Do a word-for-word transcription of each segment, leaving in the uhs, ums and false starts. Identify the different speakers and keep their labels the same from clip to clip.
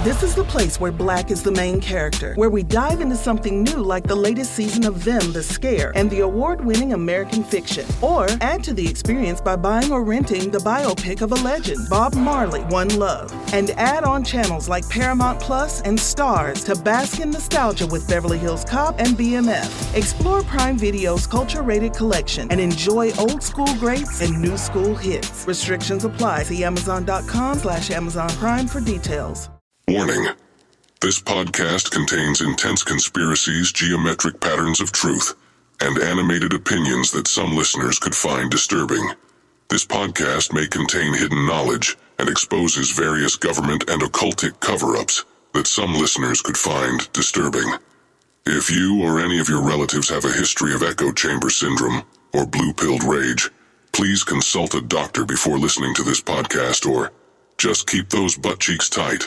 Speaker 1: This is the place where Black is the main character, where we dive into something new like the latest season of Them, The Scare, and the award-winning American Fiction. Or add to the experience by buying or renting the biopic of a legend, Bob Marley, One Love. And add on channels like Paramount Plus and Stars to bask in nostalgia with Beverly Hills Cop and B M F. Explore Prime Video's culture-rated collection and enjoy old school greats and new school hits. Restrictions apply. See Amazon.com slash Amazon Prime for details.
Speaker 2: Warning. This podcast contains intense conspiracies, geometric patterns of truth, and animated opinions that some listeners could find disturbing. This podcast may contain hidden knowledge and exposes various government and occultic cover-ups that some listeners could find disturbing. If you or any of your relatives have a history of echo chamber syndrome or blue-pilled rage, please consult a doctor before listening to this podcast, or just keep those butt cheeks tight.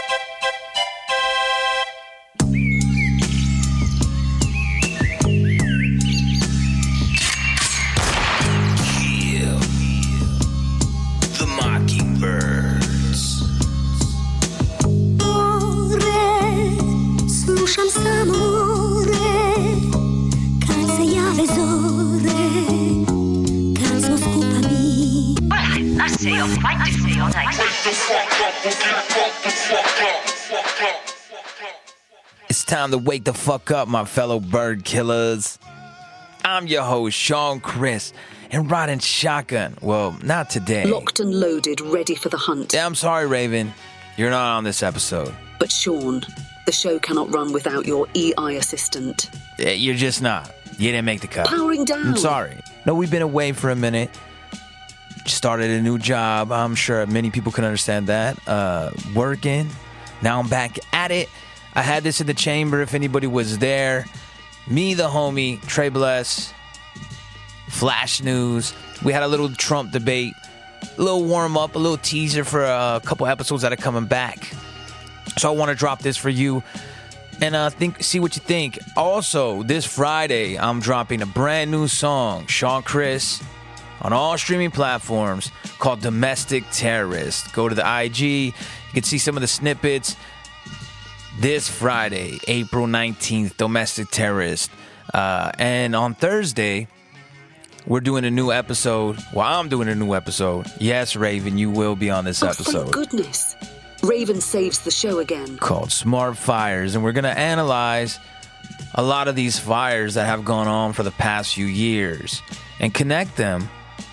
Speaker 3: It's time to wake the fuck up, my fellow bird killers. I'm your host, Sean Chris, and riding shotgun. Well, not today.
Speaker 4: Locked and loaded, ready for the hunt.
Speaker 3: Yeah, I'm sorry, Raven. You're not on this episode.
Speaker 4: But Sean, the show cannot run without your E I assistant.
Speaker 3: Yeah, you're just not. You didn't make the cut.
Speaker 4: Powering down.
Speaker 3: I'm sorry. No, we've been away for a minute. Started a new job. I'm sure many people can understand that. Uh, working. Now I'm back at it. I had this in the chamber if anybody was there. Me, the homie, Trey Bless, Flash News. We had a little Trump debate. A little warm-up, a little teaser for a couple episodes that are coming back. So I want to drop this for you and uh, think, see what you think. Also, this Friday, I'm dropping a brand new song, Sean Chris, on all streaming platforms, called Domestic Terrorist. Go to the I G. You can see some of the snippets. This Friday, April nineteenth, Domestic Terrorist. Uh, and on Thursday, we're doing a new episode. Well, I'm doing a new episode. Yes, Raven, you will be on this
Speaker 4: oh,
Speaker 3: episode.
Speaker 4: Thank goodness. Raven saves the show again.
Speaker 3: Called Smart Fires. And we're going to analyze a lot of these fires that have gone on for the past few years and connect them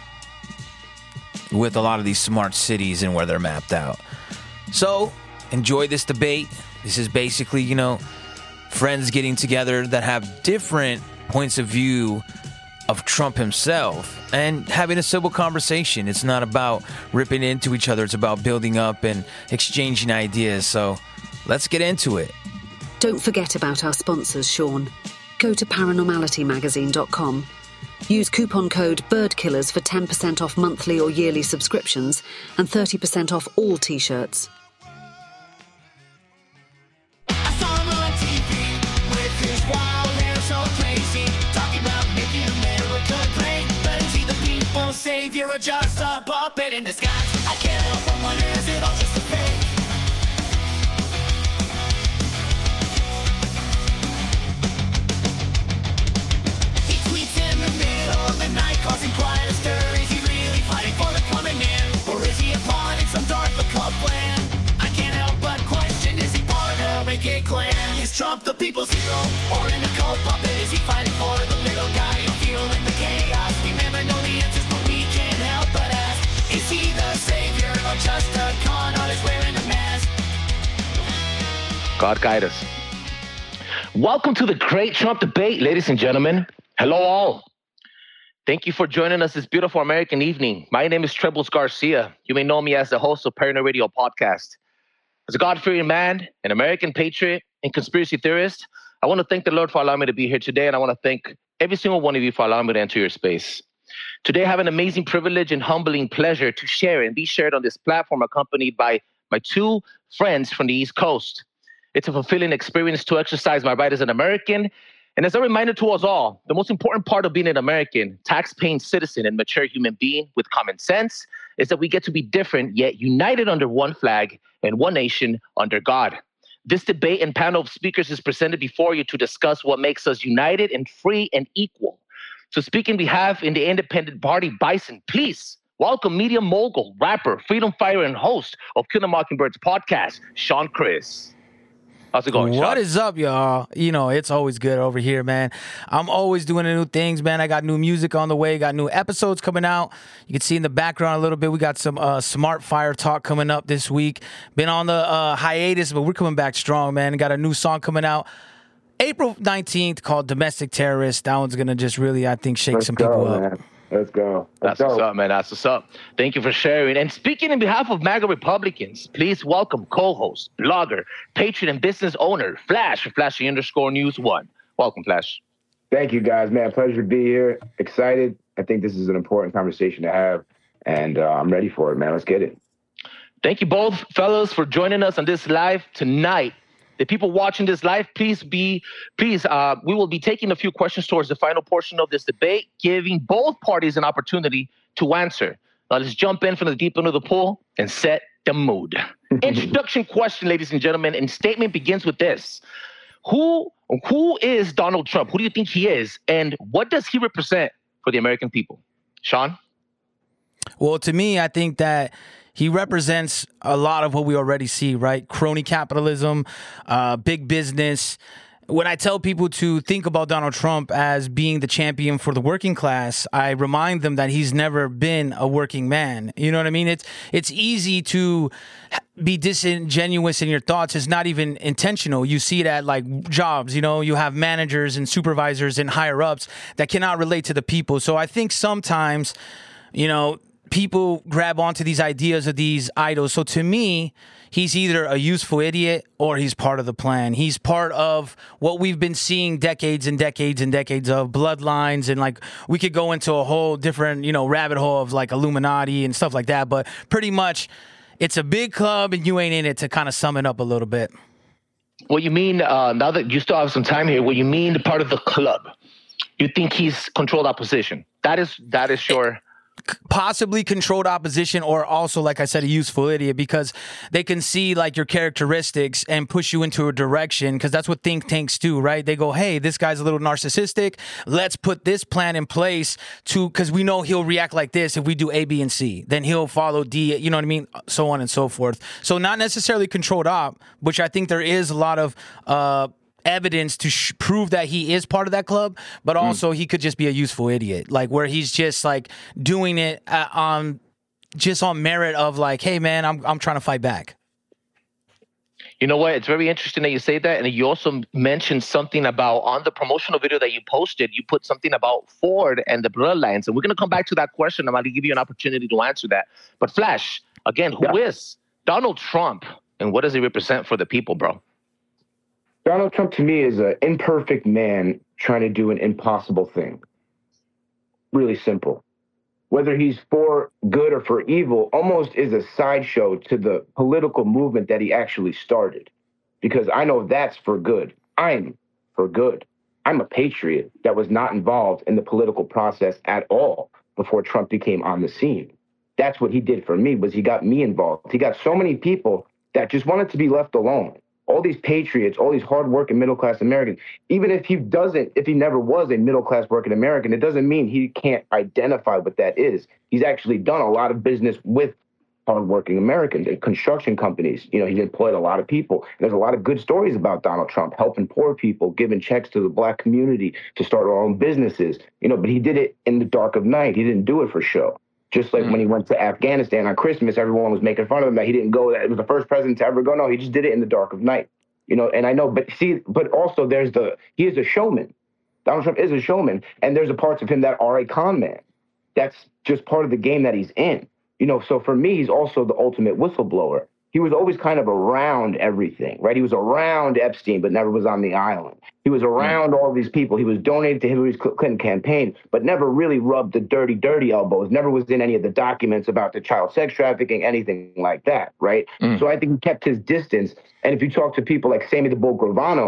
Speaker 3: with a lot of these smart cities and where they're mapped out. So, enjoy this debate. This is basically, you know, friends getting together that have different points of view of Trump himself and having a civil conversation. It's not about ripping into each other. It's about building up and exchanging ideas. So, let's get into it.
Speaker 4: Don't forget about our sponsors, Sean. Go to paranormality magazine dot com. Use coupon code BIRDKILLERS for ten percent off monthly or yearly subscriptions and thirty percent off all t-shirts.
Speaker 5: I saw him on T V with his wild hair so crazy, talking about making America great. But is he the people's savior or just a puppet in disguise? I can't help but wonder, is it all just a fake? Causing quite a stir. Is he really fighting for the common man? Or is he a pawn in some dark occult plan? I can't help but question, is he part of a gay clan? Is Trump the people's hero? Or an occult puppet? Is he fighting for the little guy who's feeling the chaos? We never know the answers, but we can't help but ask. Is he the savior or just a con artist wearing a mask?
Speaker 6: God guide us. Welcome to the Great Trump Debate, ladies and gentlemen. Hello all. Thank you for joining us this beautiful American evening. My name is Trebles Garcia. You may know me as the host of Paranoid Radio Podcast. As a God-fearing man, an American patriot, and conspiracy theorist, I want to thank the Lord for allowing me to be here today, and I want to thank every single one of you for allowing me to enter your space. Today, I have an amazing privilege and humbling pleasure to share and be shared on this platform, accompanied by my two friends from the East Coast. It's a fulfilling experience to exercise my right as an American And as a reminder to us all, the most important part of being an American, tax-paying citizen and mature human being with common sense is that we get to be different, yet united under one flag and one nation under God. This debate and panel of speakers is presented before you to discuss what makes us united and free and equal. So speaking behalf in the independent party, Bison, please welcome media mogul, rapper, freedom fighter, and host of Kill the Mockingbird's podcast, Sean Chris. How's it going, Sean?
Speaker 3: What is up, y'all? You know, it's always good over here, man. I'm always doing new things, man. I got new music on the way, got new episodes coming out. You can see in the background a little bit, we got some uh, Smart Fire talk coming up this week. Been on the uh, hiatus, but we're coming back strong, man. Got a new song coming out April nineteenth called Domestic Terrorist. That one's going to just really, I think, shake
Speaker 7: Let's
Speaker 3: some
Speaker 7: go,
Speaker 3: people up.
Speaker 7: man. Let's go. Let's
Speaker 6: That's
Speaker 7: go.
Speaker 6: what's up, man. That's what's up. Thank you for sharing. And speaking in behalf of MAGA Republicans, please welcome co-host, blogger, patron, and business owner, Flash, Flashy underscore News One. Welcome, Flash.
Speaker 7: Thank you, guys, man. Pleasure to be here. Excited. I think this is an important conversation to have, and uh, I'm ready for it, man. Let's get it.
Speaker 6: Thank you both, fellas, for joining us on this live tonight. The people watching this live, please be, please, uh, we will be taking a few questions towards the final portion of this debate, giving both parties an opportunity to answer. Now let's jump in from the deep end of the pool and set the mood. Introduction question, ladies and gentlemen, and statement begins with this. Who, who is Donald Trump? Who do you think he is? And what does he represent for the American people? Sean?
Speaker 3: Well, to me, I think that he represents a lot of what we already see, right? Crony capitalism, uh, big business. When I tell people to think about Donald Trump as being the champion for the working class, I remind them that he's never been a working man. You know what I mean? It's it's easy to be disingenuous in your thoughts. It's not even intentional. You see it at like jobs, you know, you have managers and supervisors and higher ups that cannot relate to the people. So I think sometimes, you know, people grab onto these ideas of these idols. So to me, he's either a useful idiot or he's part of the plan. He's part of what we've been seeing decades and decades and decades of bloodlines. And like, we could go into a whole different, you know, rabbit hole of like Illuminati and stuff like that. But pretty much it's a big club and you ain't in it, to kind of sum it up a little bit.
Speaker 6: What you mean, uh, now that you still have some time here, what you mean part of the club? You think he's controlled opposition? That is, that is sure.
Speaker 3: Possibly controlled opposition, or also, like I said, a useful idiot, because they can see like your characteristics and push you into a direction, because that's what think tanks do, right? They go, hey, this guy's a little narcissistic. Let's put this plan in place to, because we know he'll react like this if we do A, B, and C. Then he'll follow D, you know what I mean? So on and so forth. So not necessarily controlled op, which I think there is a lot of uh, evidence to sh- prove that he is part of that club, but also mm. he could just be a useful idiot, like where he's just like doing it uh, on just on merit of like, hey man, I'm I'm trying to fight back.
Speaker 6: You know what? It's very interesting that you say that, and you also mentioned something about on the promotional video that you posted. You put something about Ford and the bloodlines, and we're gonna come back to that question. I'm going to give you an opportunity to answer that. But Flash, again, who yeah. is Donald Trump, and what does he represent for the people, bro?
Speaker 7: Donald Trump, to me, is an imperfect man trying to do an impossible thing. Really simple. Whether he's for good or for evil almost is a sideshow to the political movement that he actually started. Because I know that's for good. I'm for good. I'm a patriot that was not involved in the political process at all before Trump became on the scene. That's what he did for me, was he got me involved. He got so many people that just wanted to be left alone. All these patriots, all these hardworking middle-class Americans, even if he doesn't, if he never was a middle-class working American, it doesn't mean he can't identify what that is. He's actually done a lot of business with hardworking Americans and construction companies. You know, he's employed a lot of people. And there's a lot of good stories about Donald Trump, helping poor people, giving checks to the black community to start our own businesses. You know, but he did it in the dark of night. He didn't do it for show. Just like mm. when he went to Afghanistan on Christmas, everyone was making fun of him that he didn't go. That it was the first president to ever go. No, he just did it in the dark of night. You know, and I know, but see, but also there's the, he is a showman. Donald Trump is a showman. And there's a parts of him that are a con man. That's just part of the game that he's in. You know, so for me, he's also the ultimate whistleblower. He was always kind of around everything, right? He was around Epstein, but never was on the island. He was around all these people. He was donated to Hillary Clinton campaign, but never really rubbed the dirty, dirty elbows, never was in any of the documents about the child sex trafficking, anything like that, right? Mm. So I think he kept his distance. And if you talk to people like Sammy the Bull Gravano,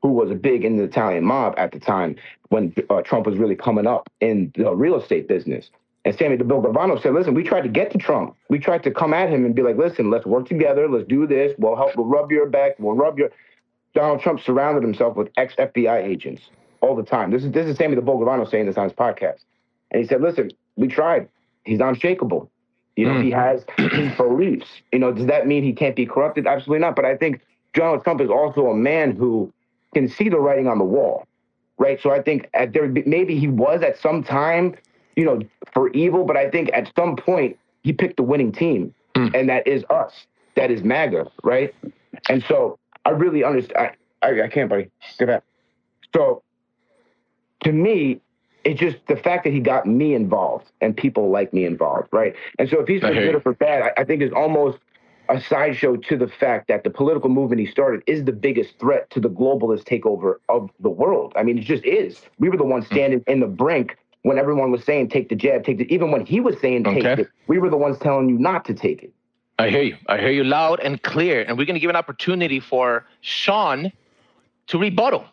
Speaker 7: who was a big in the Italian mob at the time when uh, Trump was really coming up in the real estate business. And Sammy DeBill Gravano said, listen, we tried to get to Trump. We tried to come at him and be like, listen, let's work together. Let's do this. We'll help. We'll rub your back. We'll rub your... Donald Trump surrounded himself with ex-F B I agents all the time. This is this is Sammy DeBill Gravano saying this on his podcast. And he said, listen, we tried. He's unshakable. You know, mm. he has his beliefs. You know, does that mean he can't be corrupted? Absolutely not. But I think Donald Trump is also a man who can see the writing on the wall, right? So I think at there maybe he was at some time, you know, for evil, but I think at some point he picked the winning team, mm. and that is us. That is MAGA, right? And so I really understand. I, I, I can't, buddy. Get back. So to me, it's just the fact that he got me involved and people like me involved, right? And so if he's for good or for bad, I, I think it's almost a sideshow to the fact that the political movement he started is the biggest threat to the globalist takeover of the world. I mean, it just is. We were the ones standing in the brink when everyone was saying, take the jab, take the, even when he was saying, take okay. it, we were the ones telling you not to take it.
Speaker 6: I hear you. I hear you loud and clear. And we're going to give an opportunity for Sean to rebuttal.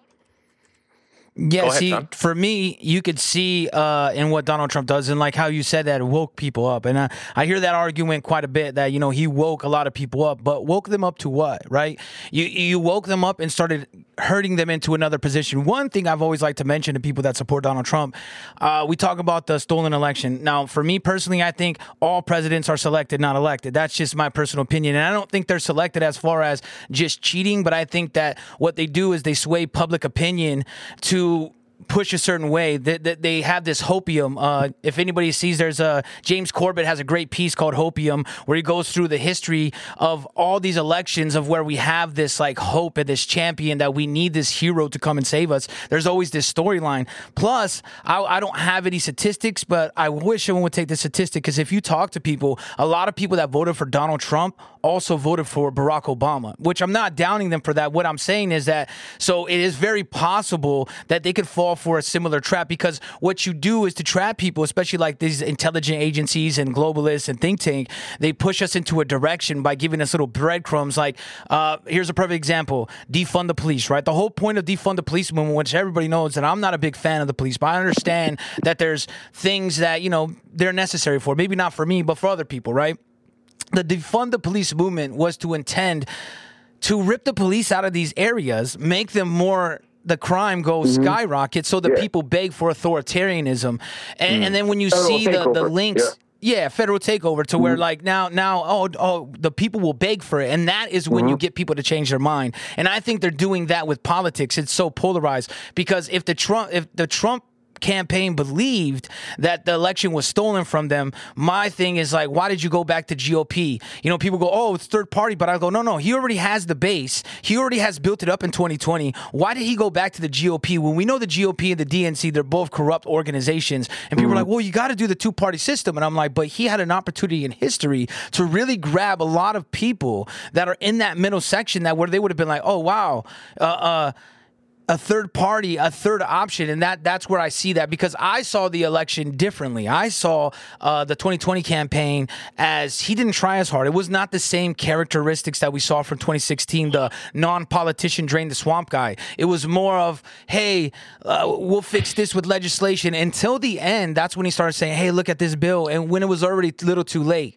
Speaker 3: Yeah,
Speaker 6: ahead,
Speaker 3: see,
Speaker 6: Sean.
Speaker 3: For me, you could see uh, in what Donald Trump does, and like how you said that it woke people up. And I, I hear that argument quite a bit that, you know, he woke a lot of people up, but woke them up to what, right? You you woke them up and started hurting them into another position. One thing I've always liked to mention to people that support Donald Trump, uh, we talk about the stolen election. Now, for me personally, I think all presidents are selected, not elected. That's just my personal opinion. And I don't think they're selected as far as just cheating, but I think that what they do is they sway public opinion to push a certain way. That they, they have this hopium. Uh, if anybody sees, there's a James Corbett has a great piece called Hopium, where he goes through the history of all these elections of where we have this like hope and this champion that we need this hero to come and save us. There's always this storyline. Plus, I, I don't have any statistics, but I wish someone would take the statistic, because if you talk to people, a lot of people that voted for Donald Trump also voted for Barack Obama, which I'm not downing them for that. What I'm saying is that, so it is very possible that they could fall for a similar trap, because what you do is to trap people, especially like these intelligence agencies and globalists and think tank, they push us into a direction by giving us little breadcrumbs. Like, uh, here's a perfect example, defund the police, right? The whole point of defund the police movement, which everybody knows that I'm not a big fan of the police, but I understand that there's things that, you know, they're necessary for, maybe not for me, but for other people, right? The defund the police movement was to intend to rip the police out of these areas, make them more, the crime goes mm-hmm. skyrocket, so the yeah. people beg for authoritarianism. And, mm. and then when you federal see the, the links, yeah. yeah, federal takeover to mm-hmm. where like now, now, oh, oh, the people will beg for it. And that is when mm-hmm. you get people to change their mind. And I think they're doing that with politics. It's so polarized, because if the Trump, if the Trump campaign believed that the election was stolen from them, my thing is like, why did you go back to G O P? You know, people go, oh, it's third party, but I go, no, no, he already has the base. He already has built it up in twenty twenty. Why did he go back to the G O P when we know the G O P and the D N C, they're both corrupt organizations? And people mm-hmm. are like, well, you got to do the two-party system. And I'm like, but he had an opportunity in history to really grab a lot of people that are in that middle section that where they would have been like, oh, wow, uh, uh, a third party, a third option. And that that's where I see that, because I saw the election differently. I saw uh, the twenty twenty campaign as he didn't try as hard. It was not the same characteristics that we saw from twenty sixteen, the non-politician drain the swamp guy. It was more of, hey, uh, we'll fix this with legislation. Until the end, that's when he started saying, hey, look at this bill. And when it was already a little too late.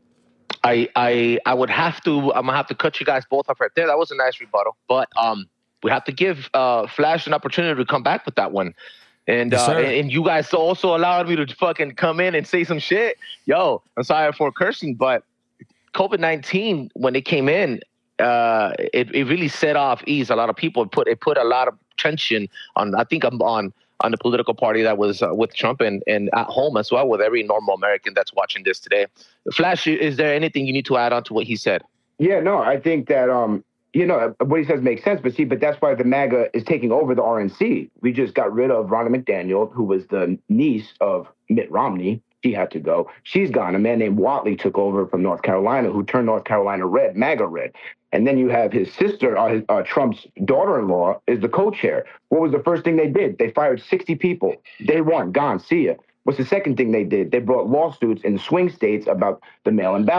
Speaker 6: I I I would have to, I'm going to have to cut you guys both off right there. That was a nice rebuttal. But, um, we have to give uh, Flash an opportunity to come back with that one. And, yes, uh, and and you guys also allowed me to fucking come in and say some shit. Yo, I'm sorry for cursing, but COVID nineteen, when it came in, uh, it, it really set off ease. A lot of people put it put a lot of tension on, I think, on on the political party that was uh, with Trump, and, and at home as well with every normal American that's watching this today. Flash, is there anything you need to add on to what he said?
Speaker 7: Yeah, no, I think that... um. You know, what he says makes sense, but see, but that's why the MAGA is taking over the R N C. We just got rid of Ronna McDaniel, who was the niece of Mitt Romney. She had to go. She's gone. A man named Whatley took over from North Carolina, who turned North Carolina red, MAGA red. And then you have his sister, uh, his, uh, Trump's daughter-in-law, is the co-chair. What was the first thing they did? They fired sixty people. Day one, gone, see ya. What's the second thing they did? They brought lawsuits in swing states about the mail-in balloting.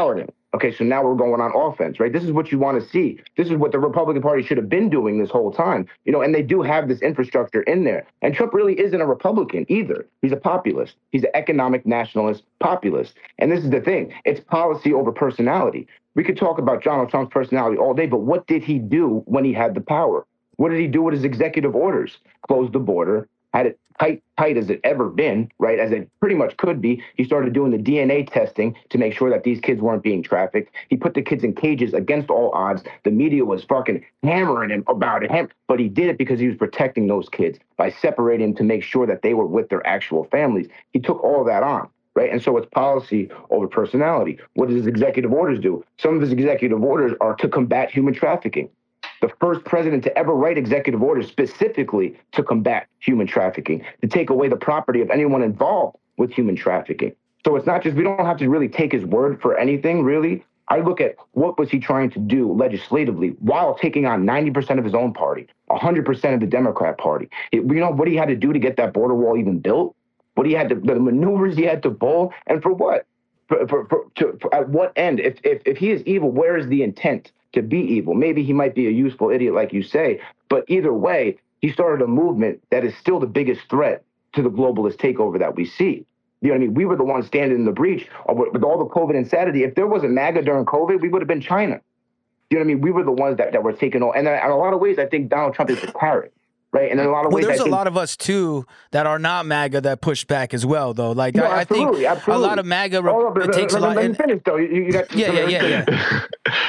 Speaker 7: Okay, so now we're going on offense, right? This is what you want to see. This is what the Republican Party should have been doing this whole time, you know, and they do have this infrastructure in there. And Trump really isn't a Republican either. He's a populist. He's an economic nationalist populist. And this is the thing. It's policy over personality. We could talk about Donald Trump's personality all day, but what did he do when he had the power? What did he do with his executive orders? Closed the border, had it tight, tight as it ever been, right? As it pretty much could be. He started doing the D N A testing to make sure that these kids weren't being trafficked. He put the kids in cages against all odds. The media was fucking hammering him about it, but he did it because he was protecting those kids by separating them to make sure that they were with their actual families. He took all of that on, right? And so it's policy over personality. What does his executive orders do? Some of his executive orders are to combat human trafficking. The first president to ever write executive orders specifically to combat human trafficking, to take away the property of anyone involved with human trafficking. So it's not just, we don't have to really take his word for anything, really. I look at what was he trying to do legislatively while taking on ninety percent of his own party, one hundred percent of the Democrat Party. It, you know what he had to do to get that border wall even built? What he had to, the maneuvers he had to pull, and for what? For, for, for, to, for at what end? If, if if he is evil, where is the intent to be evil? Maybe he might be a useful idiot, like you say, but either way, he started a movement that is still the biggest threat to the globalist takeover that we see. You know what I mean? We were the ones standing in the breach with all the COVID insanity. If there wasn't MAGA during COVID, we would have been China. You know what I mean? We were the ones that, that were taking all. And in a lot of ways, I think Donald Trump is the carrot. Right. And in a lot of
Speaker 3: well,
Speaker 7: ways,
Speaker 3: there's
Speaker 7: I
Speaker 3: a
Speaker 7: think,
Speaker 3: lot of us, too, that are not MAGA that push back as well, though. Like,
Speaker 7: no,
Speaker 3: I, I think
Speaker 7: absolutely.
Speaker 3: a lot of MAGA
Speaker 7: oh,
Speaker 3: it takes
Speaker 7: let,
Speaker 3: a lot.
Speaker 7: Let me
Speaker 3: And,
Speaker 7: finish, though. You, you got,
Speaker 3: yeah, yeah, yeah, yeah.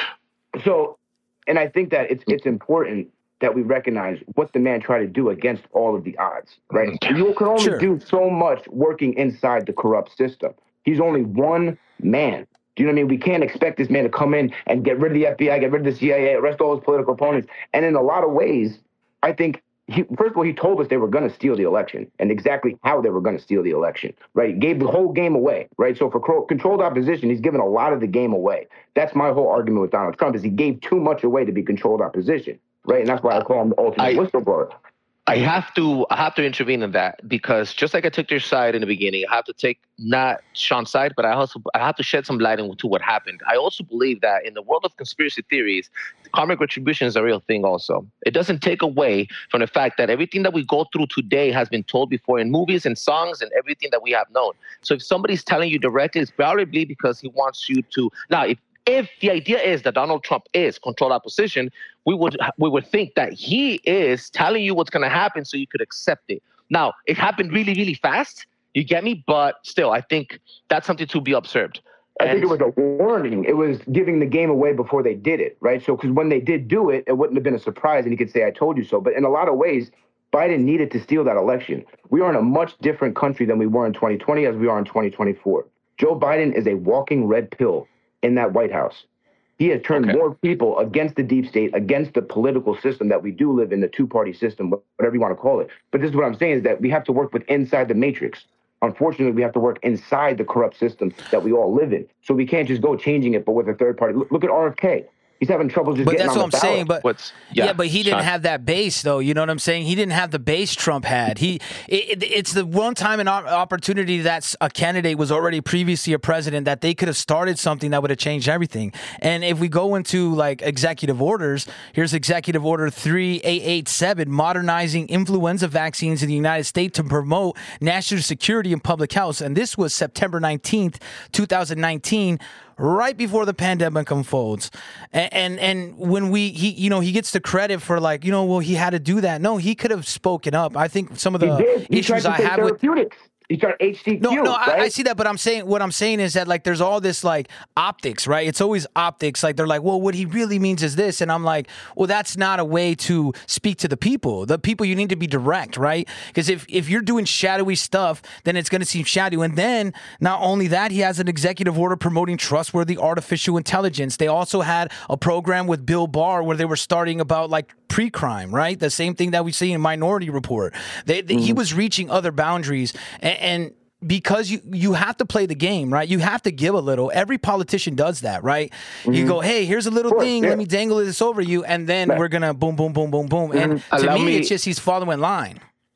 Speaker 7: So, and I think that it's it's important that we recognize what the man tried to do against all of the odds, right? You can only
Speaker 3: Sure.
Speaker 7: do so much working inside the corrupt system. He's only one man. Do you know what I mean? We can't expect this man to come in and get rid of the F B I, get rid of the C I A, arrest all his political opponents. And in a lot of ways, I think, he, first of all, he told us they were going to steal the election and exactly how they were going to steal the election, right? He gave the whole game away, right? So for co- controlled opposition, he's given a lot of the game away. That's my whole argument with Donald Trump, is he gave too much away to be controlled opposition, right? And that's why I call him the ultimate
Speaker 6: I,
Speaker 7: whistleblower.
Speaker 6: I have to I have to intervene in that, because just like I took your side in the beginning, I have to take not Sean's side, but I also I have to shed some light into what happened. I also believe that in the world of conspiracy theories, karmic retribution is a real thing also. It doesn't take away from the fact that everything that we go through today has been told before in movies and songs and everything that we have known. So if somebody's telling you directly, it's probably because he wants you to. Now, if If the idea is that Donald Trump is controlled opposition, we would we would think that he is telling you what's going to happen so you could accept it. Now, it happened really, really fast. You get me? But still, I think that's something to be observed.
Speaker 7: I think it was a warning. It was giving the game away before they did it, right? So, because when they did do it, it wouldn't have been a surprise, and he could say, I told you so. But in a lot of ways, Biden needed to steal that election. We are in a much different country than we were in twenty twenty as we are in twenty twenty-four. Joe Biden is a walking red pill in that White House. He has turned
Speaker 6: Okay.
Speaker 7: more people against the deep state, against the political system that we do live in, the two-party system, whatever you want to call it. But this is what I'm saying, is that we have to work with inside the matrix. Unfortunately, we have to work inside the corrupt system that we all live in. So we can't just go changing it, but with a third party. Look, look at R F K. He's having trouble just
Speaker 3: But
Speaker 7: getting
Speaker 3: that's
Speaker 7: on
Speaker 3: what I'm
Speaker 7: the ballot.
Speaker 3: saying. But
Speaker 6: What's-
Speaker 3: yeah,
Speaker 6: yeah,
Speaker 3: but he didn't
Speaker 6: Sean.
Speaker 3: have that base, though. You know what I'm saying? He didn't have the base Trump had. He it, it, it's the one time and opportunity that a candidate was already previously a president that they could have started something that would have changed everything. And if we go into like executive orders, here's Executive Order three eight eight seven, modernizing influenza vaccines in the United States to promote national security and public health. And this was September nineteenth, twenty nineteen. Right before the pandemic unfolds. And, and and when we, he, you know, he gets the credit for like, you know, well, he had to do that. No, he could have spoken up. I think some of
Speaker 7: He
Speaker 3: the
Speaker 7: did. He tried
Speaker 3: issues
Speaker 7: to
Speaker 3: I
Speaker 7: say
Speaker 3: have with.
Speaker 7: therapeutics. He tried H C Q,
Speaker 3: No, no,
Speaker 7: right?
Speaker 3: I, I see that, but I'm saying what I'm saying is that like there's all this like optics, right? It's always optics. Like they're like, well, what he really means is this, and I'm like, well, that's not a way to speak to the people. The people, you need to be direct, right? Because if if you're doing shadowy stuff, then it's going to seem shadowy. And then not only that, he has an executive order promoting trustworthy artificial intelligence. They also had a program with Bill Barr where they were starting about like pre-crime, right? The same thing that we see in Minority Report. They, they, mm-hmm. He was reaching other boundaries, and, and because you you have to play the game, right? You have to give a little. Every politician does that, right? Mm-hmm. You go, hey, here's a little course, thing. Yeah. Let me dangle this over you, and then right. we're gonna boom, boom, boom, boom, boom. And mm-hmm. to me, me, it's just he's following line.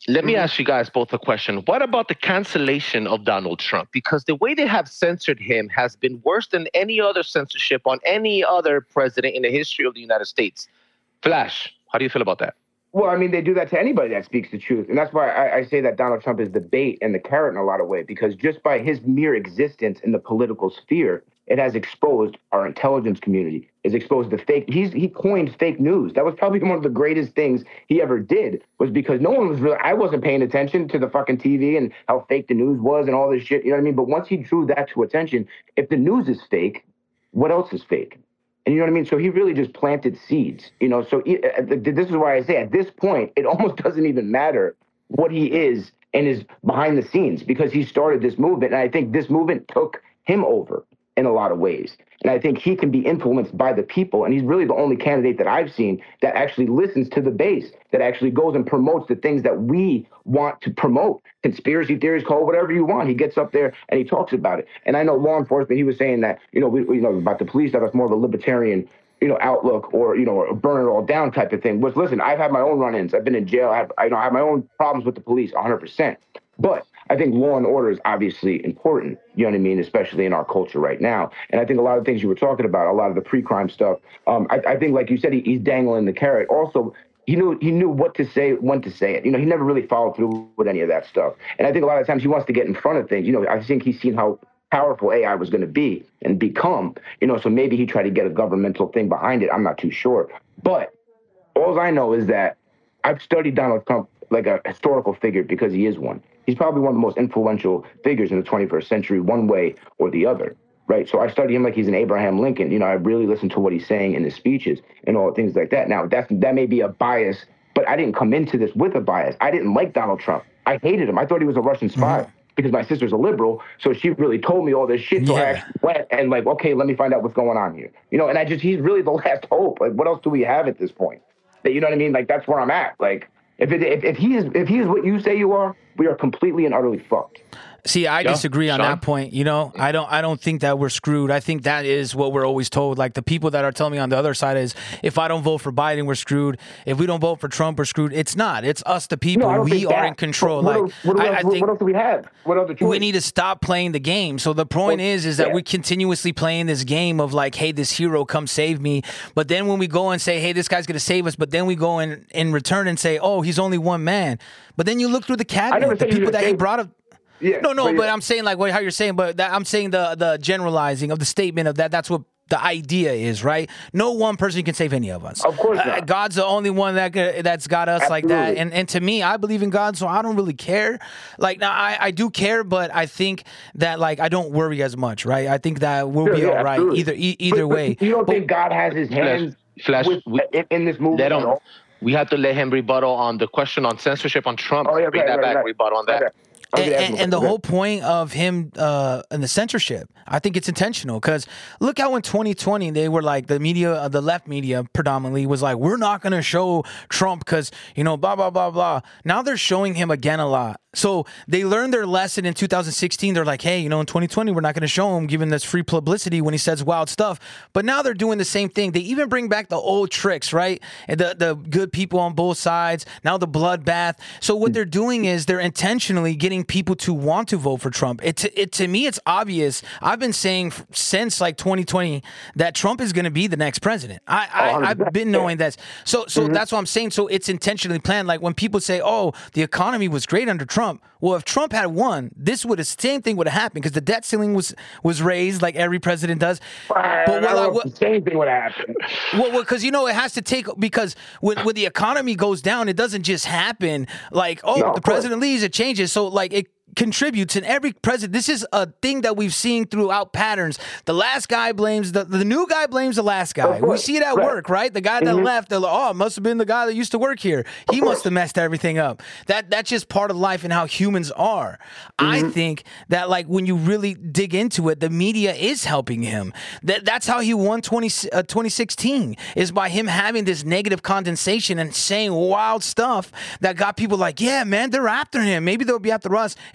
Speaker 6: Let me
Speaker 7: Mhm.
Speaker 6: ask you guys both a question. What about the cancellation of Donald Trump? Because the way they have censored him has been worse than any other censorship on any other president in the history of the United States. Flash, how do you feel about that?
Speaker 7: Well, I mean, they do that to anybody that speaks the truth. And that's why I, I say that Donald Trump is the bait and the carrot in a lot of ways, because just by his mere existence in the political sphere, it has exposed our intelligence community, is exposed the fake. He's he coined fake news. That was probably one of the greatest things he ever did, was because no one was really, I wasn't paying attention to the fucking T V and how fake the news was and all this shit. You know what I mean? But once he drew that to attention, if the news is fake, what else is fake? And you know what I mean? So he really just planted seeds, you know? So he, uh, this is why I say at this point, it almost doesn't even matter what he is and is behind the scenes, because he started this movement. And I think this movement took him over in a lot of ways. And I think he can be influenced by the people. And he's really the only candidate that I've seen that actually listens to the base, that actually goes and promotes the things that we want to promote. Conspiracy theories, call it whatever you want. He gets up there and he talks about it. And I know law enforcement, he was saying that, you know, we, you know, about the police, that it's more of a libertarian, you know, outlook, or, you know, a burn it all down type of thing. Which, listen, I've had my own run-ins. I've been in jail. I have, I, you know, I have my own problems with the police, one hundred percent. But I think law and order is obviously important, you know what I mean, especially in our culture right now. And I think a lot of things you were talking about, a lot of the pre-crime stuff, um, I, I think, like you said, he, he's dangling the carrot. Also, he knew he knew what to say, when to say it. You know, he never really followed through with any of that stuff. And I think a lot of times he wants to get in front of things. You know, I think he's seen how powerful A I was going to be and become, you know, so maybe he tried to get a governmental thing behind it. I'm not too sure. But all I know is that I've studied Donald Trump like a historical figure, because he is one. He's probably one of the most influential figures in the twenty-first century, one way or the other, right? So I study him like he's an Abraham Lincoln. You know, I really listen to what he's saying in his speeches and all things like that. Now, that's, that may be a bias, but I didn't come into this with a bias. I didn't like Donald Trump. I hated him. I thought he was a Russian spy. Mm-hmm. Because my sister's a liberal, so she really told me all this shit. So yeah. I actually went and like, okay, let me find out what's going on here. You know, and I just, he's really the last hope. Like, what else do we have at this point? That, you know what I mean? Like, that's where I'm at. Like, if it, if, if he is if he is what you say you are, we are completely and utterly fucked.
Speaker 3: See, I
Speaker 6: yeah.
Speaker 3: disagree on
Speaker 6: Sean?
Speaker 3: that point. You know, I don't I don't think that we're screwed. I think that is what we're always told. Like, the people that are telling me on the other side is, if I don't vote for Biden, we're screwed. If we don't vote for Trump, we're screwed. It's not. It's us, the people.
Speaker 7: No,
Speaker 3: we are
Speaker 7: that.
Speaker 3: in control.
Speaker 7: What,
Speaker 3: like,
Speaker 7: what, what,
Speaker 3: I, I
Speaker 7: what,
Speaker 3: think
Speaker 7: what else do we have? What other choice?
Speaker 3: We need to stop playing the game. So the point well, is, is that yeah. we're continuously playing this game of like, hey, this hero, come save me. But then when we go and say, hey, this guy's going to save us, but then we go in, in return and say, oh, he's only one man. But then you look through the cabinet, the people that he brought up.
Speaker 7: Yeah,
Speaker 3: no, no,
Speaker 7: but,
Speaker 3: but I'm saying like what, how you're saying, but that, I'm saying the the generalizing of the statement of that. That's what the idea is, right? No one person can save any of us.
Speaker 7: Of course not.
Speaker 3: Uh, God's the only one that that's got us
Speaker 7: Absolutely.
Speaker 3: like that. And and to me, I believe in God, so I don't really care. Like, now, I, I do care, but I think that like I don't worry as much, right? I think that we'll
Speaker 7: sure,
Speaker 3: be
Speaker 7: yeah,
Speaker 3: all right
Speaker 7: absolutely.
Speaker 3: either e- either
Speaker 7: but,
Speaker 3: way.
Speaker 7: But you don't
Speaker 3: but,
Speaker 7: think God has his hands
Speaker 6: Flash,
Speaker 7: with,
Speaker 6: we,
Speaker 7: in, in this movement?
Speaker 6: They don't. We have to let him rebuttal on the question on censorship on Trump.
Speaker 7: Oh, yeah,
Speaker 6: Bring
Speaker 7: right,
Speaker 6: that
Speaker 7: right,
Speaker 6: back.
Speaker 7: right.
Speaker 6: Rebuttal on that.
Speaker 7: Okay.
Speaker 3: And, and, and the whole point of him uh, and the censorship, I think it's intentional, because look how in twenty twenty they were like, the media, uh, the left media predominantly was like, we're not going to show Trump because, you know, blah, blah, blah, blah. Now they're showing him again a lot. So they learned their lesson in two thousand sixteen. They're like, hey, you know, in twenty twenty, we're not going to show him, giving this free publicity when he says wild stuff. But now they're doing the same thing. They even bring back the old tricks, right? And the, the good people on both sides. Now the bloodbath. So what they're doing is they're intentionally getting people to want to vote for Trump. It, it to me, it's obvious. I've been saying since like twenty twenty that Trump is going to be the next president. I, I I've been knowing that. So so mm-hmm. that's what I'm saying. So it's intentionally planned. Like when people say, "Oh, the economy was great under Trump." Well, if Trump had won, this would have same thing would have happened, because the debt ceiling was was raised like every president does.
Speaker 7: But
Speaker 3: what,
Speaker 7: well,
Speaker 3: what,
Speaker 7: the same thing would have happened.
Speaker 3: Well, because well, you know it has to take, because when when the economy goes down, it doesn't just happen like, oh,
Speaker 7: no,
Speaker 3: the president leaves, it changes. So like it contributes, and every president, this is a thing that we've seen throughout patterns. The last guy blames the the new guy blames the last guy. We see it at right. work, right? The guy that mm-hmm. left, they're like, oh, it must have been the guy that used to work here. He of must course. have messed everything up. That that's just part of life and how humans are. Mm-hmm. I think that like when you really dig into it, the media is helping him. That that's how he won twenty, uh, twenty sixteen, is by him having this negative condensation and saying wild stuff that got people like, yeah, man, they're after him. Maybe they'll be after us. And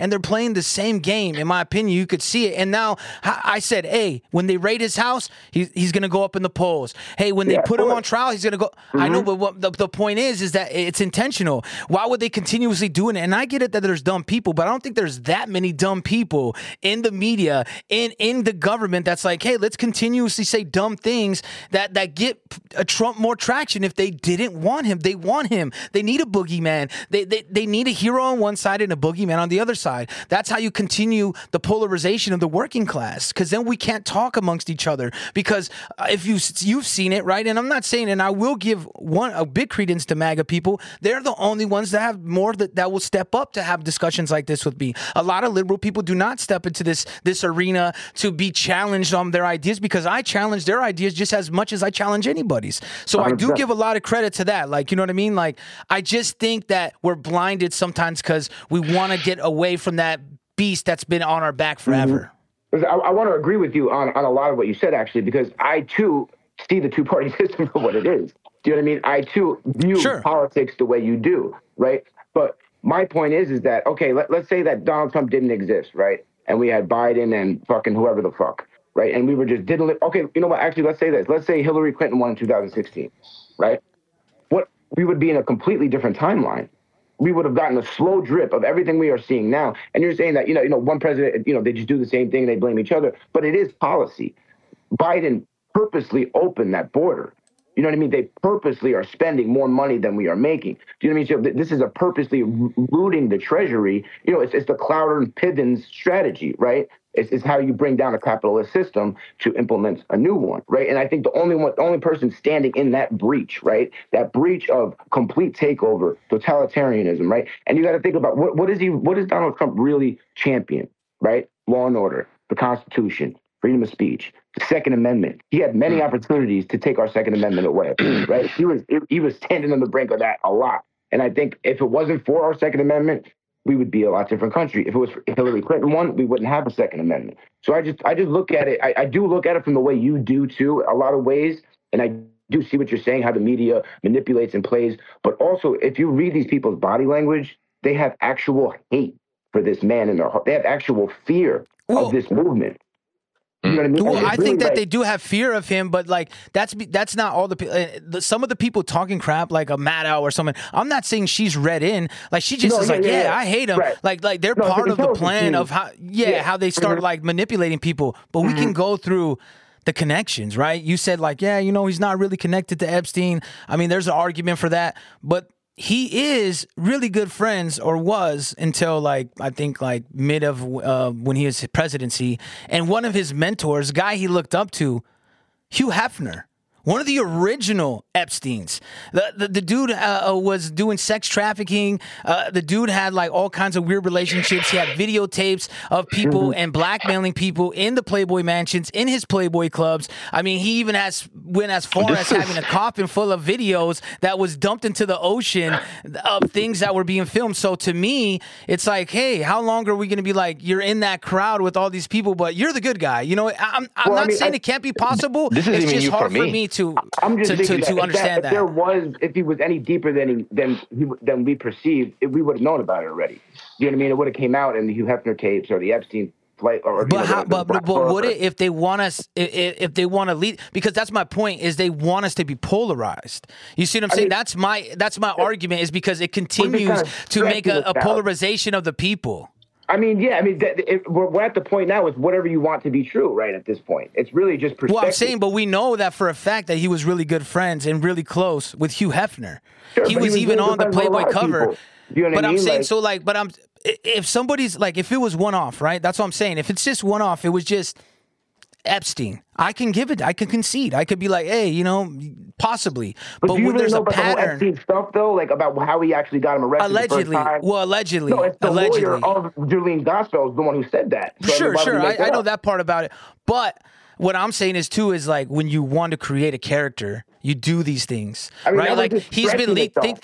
Speaker 3: and they're playing the same game. In my opinion, you could see it. And now I said, hey, when they raid his house, he, he's going to go up in the polls. Hey, when they
Speaker 7: Yeah,
Speaker 3: put him
Speaker 7: sure.
Speaker 3: on trial, he's going to go. Mm-hmm. I know, but what the, the point is, is that it's intentional. Why would they continuously do it? And I get it that there's dumb people, but I don't think there's that many dumb people in the media, in in the government that's like, hey, let's continuously say dumb things that, that get a Trump more traction if they didn't want him. They want him. They need a boogeyman. They, they, they need a hero on one side and a boogeyman on the other side. That's how you continue the polarization of the working class, because then we can't talk amongst each other. Because uh, if you, you've seen it, right? And I'm not saying, and I will give one a big credence to MAGA people. They're the only ones that have more that, that will step up to have discussions like this with me. A lot of liberal people do not step into this this arena to be challenged on their ideas, because I challenge their ideas just as much as I challenge anybody's. So I do give a lot of credit to that. Like, you know what I mean? Like, I just think that we're blinded sometimes because we want to get away from that beast that's been on our back forever.
Speaker 7: Mm-hmm. I, I want to agree with you on, on a lot of what you said, actually, because I, too, see the two-party system for what it is. Do you know what I mean? I, too, view
Speaker 3: sure.
Speaker 7: politics the way you do, right? But my point is, is that, okay, let, let's say that Donald Trump didn't exist, right? And we had Biden and fucking whoever the fuck, right? And we were just didn't live. Okay, you know what? Actually, let's say this. Let's say Hillary Clinton won in two thousand sixteen, right? What we would be in a completely different timeline. We would have gotten a slow drip of everything we are seeing now. And you're saying that, you know, you know, one president, you know, they just do the same thing and they blame each other. But it is policy. Biden purposely opened that border. You know what I mean? They purposely are spending more money than we are making. Do you know what I mean? So this is a purposely looting the treasury. You know, it's, it's the Clowder and Pivens strategy, right? It's, it's how you bring down a capitalist system to implement a new one, right? And I think the only one, the only person standing in that breach, right? That breach of complete takeover, totalitarianism, right? And you got to think about what, what is he, what is Donald Trump really champion, right? Law and order, the Constitution, freedom of speech, the Second Amendment. He had many opportunities to take our Second Amendment away, right? He was he was standing on the brink of that a lot. And I think if it wasn't for our Second Amendment, we would be a lot different country. If it was for Hillary Clinton won, we wouldn't have a Second Amendment. So I just I just look at it. I, I do look at it from the way you do too, a lot of ways. And I do see what you're saying, how the media manipulates and plays. But also, if you read these people's body language, they have actual hate for this man in their heart. They have actual fear
Speaker 3: Well,
Speaker 7: of this movement. You know what I mean?
Speaker 3: Well,
Speaker 7: And it's
Speaker 3: I
Speaker 7: really
Speaker 3: think that
Speaker 7: like-
Speaker 3: they do have fear of him, but like that's that's not all the, pe- uh, the some of the people talking crap, like a Maddow or someone. I'm not saying she's read in, like she just
Speaker 7: No,
Speaker 3: is
Speaker 7: yeah,
Speaker 3: like,
Speaker 7: yeah,
Speaker 3: yeah,
Speaker 7: yeah.
Speaker 3: I hate him.
Speaker 7: Right.
Speaker 3: Like like they're
Speaker 7: No,
Speaker 3: part
Speaker 7: the
Speaker 3: of the
Speaker 7: intelligence
Speaker 3: plan
Speaker 7: team.
Speaker 3: of how yeah,
Speaker 7: Yeah.
Speaker 3: how they start
Speaker 7: Mhm.
Speaker 3: like manipulating people. But we
Speaker 7: Mm-hmm.
Speaker 3: can go through the connections, right? You said like, yeah, you know, he's not really connected to Epstein. I mean, there's an argument for that, but he is really good friends, or was until like I think like mid of uh, when he was presidency. And one of his mentors, guy he looked up to, Hugh Hefner, one of the original Epsteins. The the, the dude uh, was doing sex trafficking. Uh, the dude had like all kinds of weird relationships. He had videotapes of people and blackmailing people in the Playboy mansions, in his Playboy clubs. I mean, he even has went as far as having a coffin full of videos that was dumped into the ocean of things that were being filmed. So to me, it's like, hey, how long are we going to be like, you're in that crowd with all these people, but you're the good guy? You know, I'm, I'm
Speaker 7: Well, I
Speaker 3: not
Speaker 7: mean,
Speaker 3: saying
Speaker 7: I-
Speaker 3: it can't be possible.
Speaker 6: This is
Speaker 3: it's
Speaker 6: even
Speaker 3: just
Speaker 6: you for
Speaker 3: hard for
Speaker 6: me.
Speaker 3: me to
Speaker 7: I'm just
Speaker 3: to,
Speaker 7: thinking
Speaker 3: to, to
Speaker 7: that,
Speaker 3: understand
Speaker 7: if
Speaker 3: that.
Speaker 7: there was, if he was any deeper than he, than he, than we perceived, if we would have known about it already. You know what I mean? It would have came out in the Hugh Hefner tapes or the Epstein flight. Or, you
Speaker 3: But
Speaker 7: know,
Speaker 3: how,
Speaker 7: the- the
Speaker 3: but, but,
Speaker 7: Black
Speaker 3: but would
Speaker 7: Pearl.
Speaker 3: it if they want us if, if they want to lead, because that's my point, is they want us to be polarized. You see what I'm saying?
Speaker 7: mean,
Speaker 3: that's my that's my argument, is because it continues
Speaker 7: kinda
Speaker 3: to make a,
Speaker 7: stretching
Speaker 3: a
Speaker 7: this out.
Speaker 3: polarization of the people.
Speaker 7: I mean, yeah, I mean, that, it, we're, we're at the point now with whatever you want to be true, right? At this point, it's really just perspective.
Speaker 3: Well, I'm saying, but we know that for a fact that he was really good friends and really close with Hugh Hefner.
Speaker 7: Sure,
Speaker 3: he
Speaker 7: but
Speaker 3: was
Speaker 7: he was
Speaker 3: even
Speaker 7: really
Speaker 3: on the
Speaker 7: good friends with a
Speaker 3: Playboy
Speaker 7: lot of
Speaker 3: cover.
Speaker 7: people. You know what
Speaker 3: But
Speaker 7: I
Speaker 3: I'm
Speaker 7: mean?
Speaker 3: saying,
Speaker 7: Like-
Speaker 3: so like, but I'm if somebody's like, if it was one off, right? That's what I'm saying. If it's just one off, it was just Epstein, I can give it. I can concede. I could be like, hey, you know, possibly.
Speaker 7: But,
Speaker 3: But,
Speaker 7: do you
Speaker 3: when
Speaker 7: really
Speaker 3: there's
Speaker 7: know
Speaker 3: a
Speaker 7: about the whole
Speaker 3: pattern,
Speaker 7: Epstein stuff, though? Like, about how he actually got him arrested
Speaker 3: allegedly.
Speaker 7: the first time?
Speaker 3: Well, allegedly.
Speaker 7: No, it's the
Speaker 3: allegedly.
Speaker 7: lawyer of Julian Gospel is the one who said that. So, I mean,
Speaker 3: Sure,
Speaker 7: why would
Speaker 3: sure.
Speaker 7: he
Speaker 3: I,
Speaker 7: make
Speaker 3: I know
Speaker 7: up?
Speaker 3: that part about it. But what I'm saying is, too, is like when you want to create a character, you do these things,
Speaker 7: I mean,
Speaker 3: right?
Speaker 7: that was
Speaker 3: Like
Speaker 7: just
Speaker 3: he's been
Speaker 7: stretching
Speaker 3: leaked.
Speaker 7: it
Speaker 3: Think,
Speaker 7: so
Speaker 3: think.
Speaker 7: far.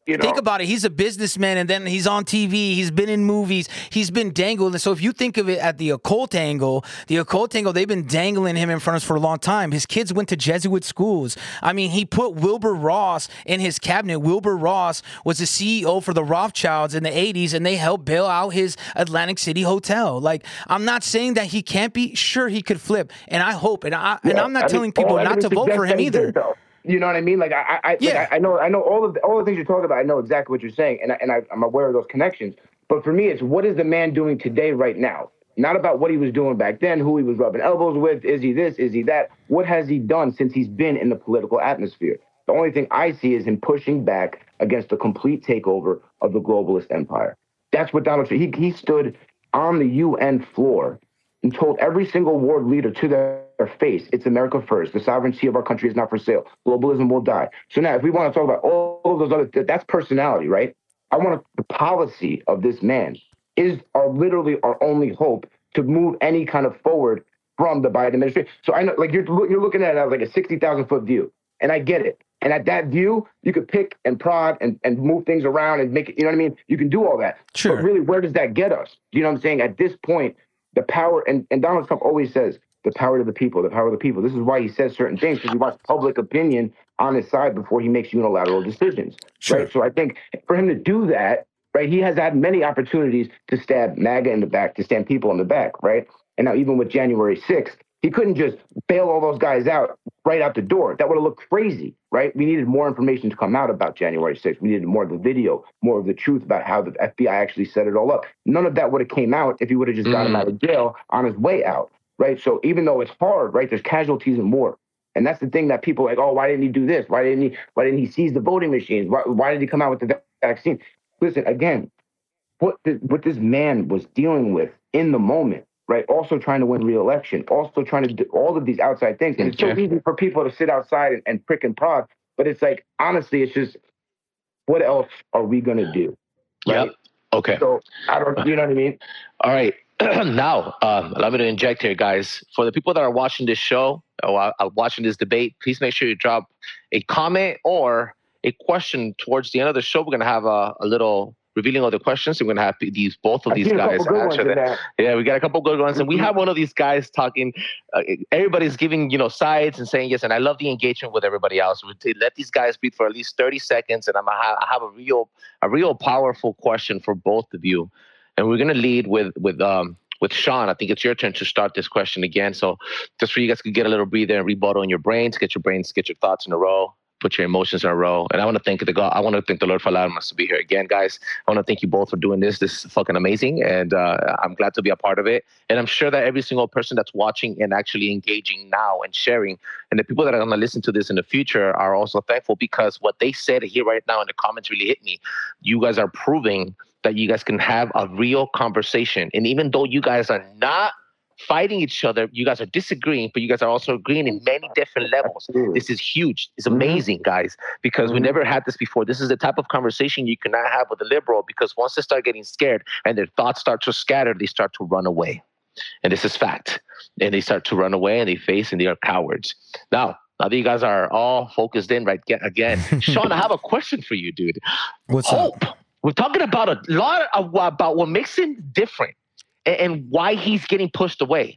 Speaker 7: You know?
Speaker 3: Think about it. He's a businessman, and then he's on T V. He's been in movies. He's been dangled. And so if you think of it at the occult angle, the occult angle, they've been dangling him in front of us for a long time. His kids went to Jesuit schools. I mean, he put Wilbur Ross in his cabinet. Wilbur Ross was the C E O for the Rothschilds in the eighties, and they helped bail out his Atlantic City hotel. Like, I'm not saying that he can't be. Sure, he could flip, and I hope. And, I,
Speaker 7: Yeah,
Speaker 3: and I'm not
Speaker 7: I
Speaker 3: telling
Speaker 7: mean,
Speaker 3: people
Speaker 7: all
Speaker 3: not to
Speaker 7: evidence
Speaker 3: vote for
Speaker 7: suggests
Speaker 3: him
Speaker 7: that he
Speaker 3: either.
Speaker 7: did, though. You know what I mean? Like I, I,
Speaker 3: Yeah.
Speaker 7: like, I, I know, I know all of the, all the things you're talking about. I know exactly what you're saying, and I, and I, I'm aware of those connections. But for me, it's what is the man doing today, right now? Not about what he was doing back then, who he was rubbing elbows with. Is he this? Is he that? What has he done since he's been in the political atmosphere? The only thing I see is him pushing back against the complete takeover of the globalist empire. That's what Donald Trump. He he stood on the U N floor and told every single world leader to their face, it's America first. The sovereignty of our country is not for sale. Globalism will die. So now, if we want to talk about all of those other, that's personality, right? I want to, the policy of this man is our literally our only hope to move any kind of forward from the Biden administration. So I know, like you're you're looking at it as like a sixty thousand foot view, and I get it. And at that view, you could pick and prod and, and move things around and make it, you know what I mean? You can do all that.
Speaker 3: Sure.
Speaker 7: But really, where does that get us? You know what I'm saying? At this point, the power, and, and Donald Trump always says, the power to the people, the power of the people. This is why he says certain things, because he wants public opinion on his side before he makes unilateral decisions.
Speaker 3: Sure.
Speaker 7: Right? So I think for him to do that, right, he has had many opportunities to stab MAGA in the back, to stab people in the back, right? And now even with January sixth, he couldn't just bail all those guys out right out the door. That would have looked crazy, right? We needed more information to come out about January sixth. We needed more of the video, more of the truth about how the F B I actually set it all up. None of that would have came out if he would have just got him out of jail on his way out, right? So even though it's hard, right, there's casualties in war. And that's the thing that people are like, oh, why didn't he do this? Why didn't he, why didn't he seize the voting machines? Why, why did he come out with the vaccine? Listen, again, what, the, what this man was dealing with in the moment, right? Also trying to win re-election, also trying to do all of these outside things. And it's so easy for people to sit outside and, and prick and prod. But it's like, honestly, it's just, what else are we going to do? Right?
Speaker 6: Yep. Okay.
Speaker 7: So I don't, you know what I mean?
Speaker 6: All right. Now, um, allow me to inject here, guys. For the people that are watching this show or are watching this debate, please make sure you drop a comment or a question towards the end of the show. We're going to have a, a little revealing of the questions. We're going to have these both of
Speaker 7: I've
Speaker 6: these
Speaker 7: seen a
Speaker 6: guys
Speaker 7: couple good ones
Speaker 6: answer
Speaker 7: in
Speaker 6: that.
Speaker 7: there.
Speaker 6: Yeah, we got a couple good ones, and we have one of these guys talking. Uh, everybody's giving, you know, sides and saying yes, and I love the engagement with everybody else. We t- let these guys speak for at least thirty seconds, and I'm gonna have, I have a real, a real powerful question for both of you, and we're gonna lead with with um. With Sean, I think it's your turn to start this question again. So just for you guys to get a little breather and rebuttal in your brains, get your brains, get your thoughts in a row, put your emotions in a row. And I want to thank the God. I want to thank the Lord for allowing us to be here again, guys. I want to thank you both for doing this. This is fucking amazing. And uh, I'm glad to be a part of it. And I'm sure that every single person that's watching and actually engaging now and sharing, and the people that are going to listen to this in the future are also thankful, because what they said here right now in the comments really hit me. You guys are proving that you guys can have a real conversation. And even though you guys are not fighting each other, you guys are disagreeing, but you guys are also agreeing in many different levels.
Speaker 7: Absolutely.
Speaker 6: This is huge. It's amazing, mm-hmm. guys, because mm-hmm. we never had this before. This is the type of conversation you cannot have with a liberal, because once they start getting scared and their thoughts start to scatter, they start to run away. And this is fact. And they start to run away and they face and they are cowards. Now, now that you guys are all focused in right again, Sean, I have a question for you, dude.
Speaker 3: What's
Speaker 6: Hope.
Speaker 3: up?
Speaker 6: We're talking about a lot of, about what makes him different and, and why he's getting pushed away.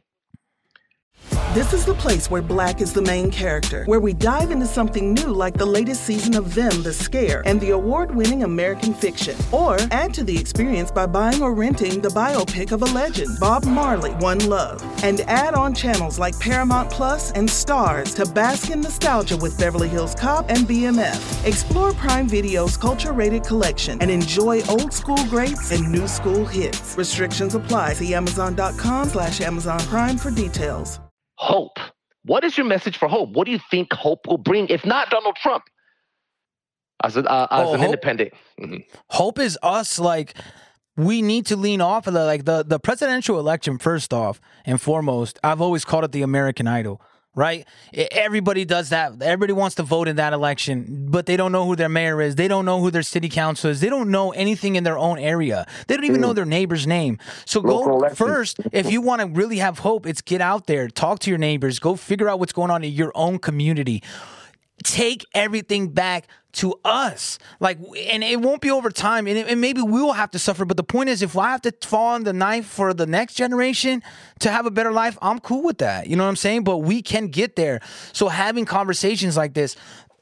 Speaker 1: This is the place where Black is the main character, where we dive into something new like the latest season of Them, The Scare, and the award-winning American Fiction. Or add to the experience by buying or renting the biopic of a legend, Bob Marley, One Love. And add on channels like Paramount Plus and Stars to bask in nostalgia with Beverly Hills Cop and B M F. Explore Prime Video's culture-rated collection and enjoy old school greats and new school hits. Restrictions apply. See Amazon.com slash Amazon Prime for details.
Speaker 6: Hope. What is your message for Hope? What do you think Hope will bring, if not Donald Trump, as, a, uh, as
Speaker 3: oh,
Speaker 6: an
Speaker 3: hope,
Speaker 6: independent? Mm-hmm.
Speaker 3: Hope is us, like, we need to lean off of the, like, the, the presidential election, first off and foremost. I've always called it the American Idol, right? Everybody does that. Everybody wants to vote in that election, but they don't know who their mayor is. They don't know who their city council is. They don't know anything in their own area. They don't even know their neighbor's name. So go first. If you want to really have hope, it's get out there, talk to your neighbors, go figure out what's going on in your own community. Take everything back to us. Like, and it won't be over time, and, it, and maybe we will have to suffer. But the point is, if I have to fall on the knife for the next generation to have a better life, I'm cool with that. You know what I'm saying? But we can get there. So having conversations like this,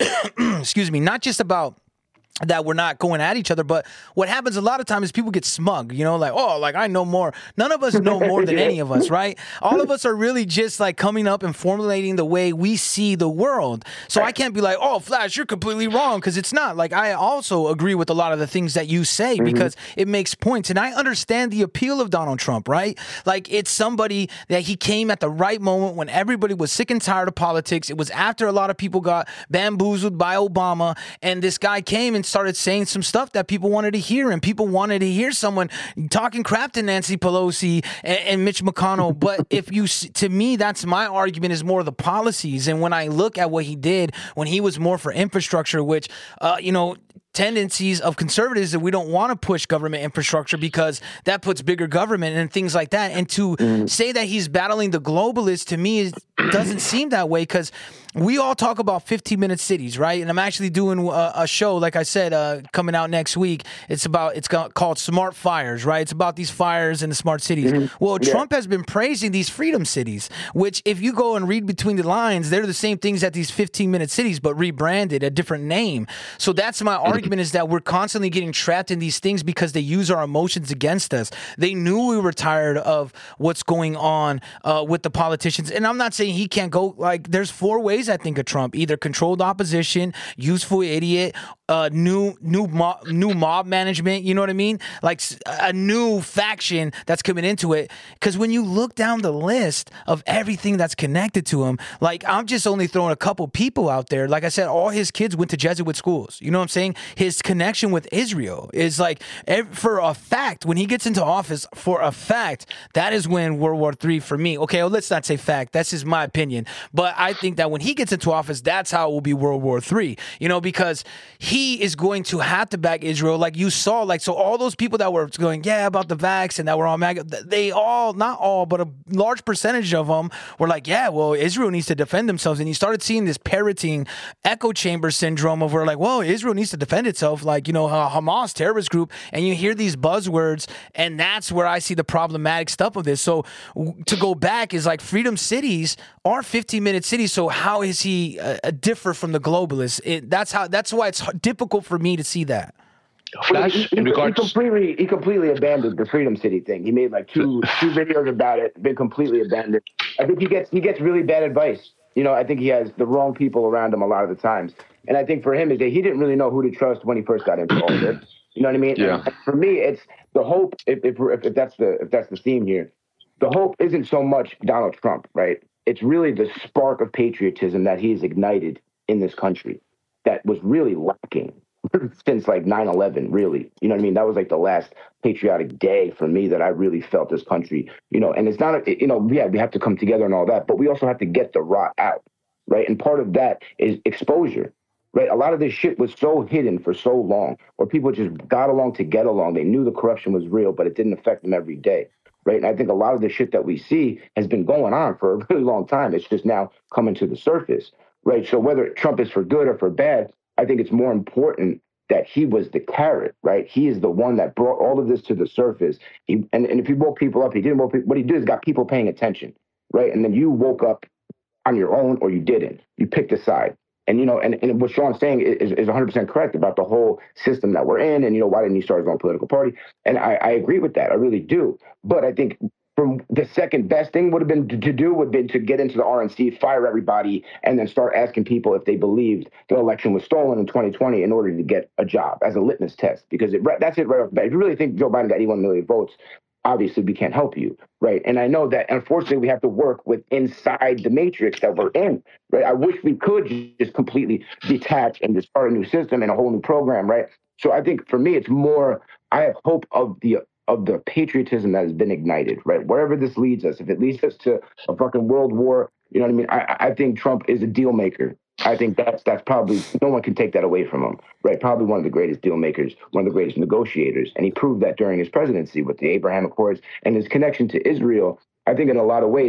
Speaker 3: excuse me, not just about that we're not going at each other, but what happens a lot of times is people get smug, you know, like, oh, like I know more. None of us know more than any of us, right? All of us are really just like coming up and formulating the way we see the world. So I can't be like, oh, Flash, you're completely wrong, because it's not. Like, I also agree with a lot of the things that you say mm-hmm. because it makes points. And I understand the appeal of Donald Trump, right? Like, it's somebody that he came at the right moment when everybody was sick and tired of politics. It was after a lot of people got bamboozled by Obama, and this guy came and started saying some stuff that people wanted to hear, and people wanted to hear someone talking crap to Nancy Pelosi and, and Mitch McConnell. But if you, to me, that's my argument, is more the policies. And when I look at what he did when he was more for infrastructure, which, uh, you know, tendencies of conservatives that we don't want to push government infrastructure because that puts bigger government and things like that. And to mm. say that he's battling the globalists, to me, is, doesn't seem that way, because we all talk about fifteen minute cities, right? And I'm actually doing a, a show, like I said, uh, coming out next week. It's about, it's called Smart Fires, right? It's about these fires in the smart cities. Mm-hmm. Well, yeah. Trump has been praising these freedom cities, which if you go and read between the lines, they're the same things at these fifteen minute cities, but rebranded, a different name. So that's my argument, is that we're constantly getting trapped in these things because they use our emotions against us. They knew we were tired of what's going on uh, with the politicians. And I'm not saying he can't go, like, there's four ways I think of Trump: either controlled opposition, useful idiot, uh, new new mob, new mob management. You know what I mean? Like a new faction that's coming into it. Because when you look down the list of everything that's connected to him, like, I'm just only throwing a couple people out there. Like I said, all his kids went to Jesuit schools. You know what I'm saying? His connection with Israel is like, for a fact, when he gets into office, for a fact, that is when World War Three for me. Okay, well, let's not say fact. That's just my opinion. But I think that when he gets into office, that's how it will be World War Three. You know, because he is going to have to back Israel. Like you saw, like, so all those people that were going, yeah, about the vax and that were all MAGA, they all, not all, but a large percentage of them were like, yeah, well, Israel needs to defend themselves. And you started seeing this parroting echo chamber syndrome of where, like, well, Israel needs to defend itself, like, you know, a Hamas terrorist group. And you hear these buzzwords, and that's where I see the problematic stuff of this. So to go back is like, freedom cities are fifteen minute cities. So how is he uh, differ from the globalists? It, that's how. That's why it's difficult for me to see that.
Speaker 6: Flash,
Speaker 7: he, he,
Speaker 6: in regards,
Speaker 7: he completely, he completely abandoned the Freedom City thing. He made like two two videos about it. Been completely abandoned. I think he gets he gets really bad advice. You know, I think he has the wrong people around him a lot of the times. And I think for him is that he didn't really know who to trust when he first got into office. You know what I mean?
Speaker 6: Yeah.
Speaker 7: And for me, it's the hope. If, if if that's the if that's the theme here, the hope isn't so much Donald Trump, right? It's really the spark of patriotism that he's ignited in this country that was really lacking since like nine eleven, really. You know what I mean? That was like the last patriotic day for me that I really felt this country, you know, and it's not, a, you know, yeah, we have to come together and all that, but we also have to get the rot out, right? And part of that is exposure, right? A lot of this shit was so hidden for so long, or people just got along to get along. They knew the corruption was real, but it didn't affect them every day. Right. And I think a lot of the shit that we see has been going on for a really long time. It's just now coming to the surface. Right. So whether Trump is for good or for bad, I think it's more important that he was the carrot. Right. He is the one that brought all of this to the surface. He, and, and if he woke people up, he didn't woke people. What he did is got people paying attention. Right. And then you woke up on your own, or you didn't. You picked a side. And, you know, and, and what Sean's saying is, is one hundred percent correct about the whole system that we're in. And, you know, why didn't he start his own political party? And I, I agree with that. I really do. But I think from the second best thing would have been to, to do would have been to get into the R N C, fire everybody, and then start asking people if they believed the election was stolen in twenty twenty in order to get a job as a litmus test. Because it, that's it right off the bat. If you really think Joe Biden got eighty-one million votes, obviously we can't help you, right? And I know that, unfortunately, we have to work with inside the matrix that we're in, right? I wish we could just completely detach and just start a new system and a whole new program, right? So I think for me, it's more, I have hope of the of the patriotism that has been ignited, right? Wherever this leads us, if it leads us to a fucking world war, you know what I mean? I, I think Trump is a deal maker. I think that's that's probably, no one can take that away from him, right? Probably one of the greatest deal makers, one of the greatest negotiators. And he proved that during his presidency with the Abraham Accords and his connection to Israel. I think in a lot of ways,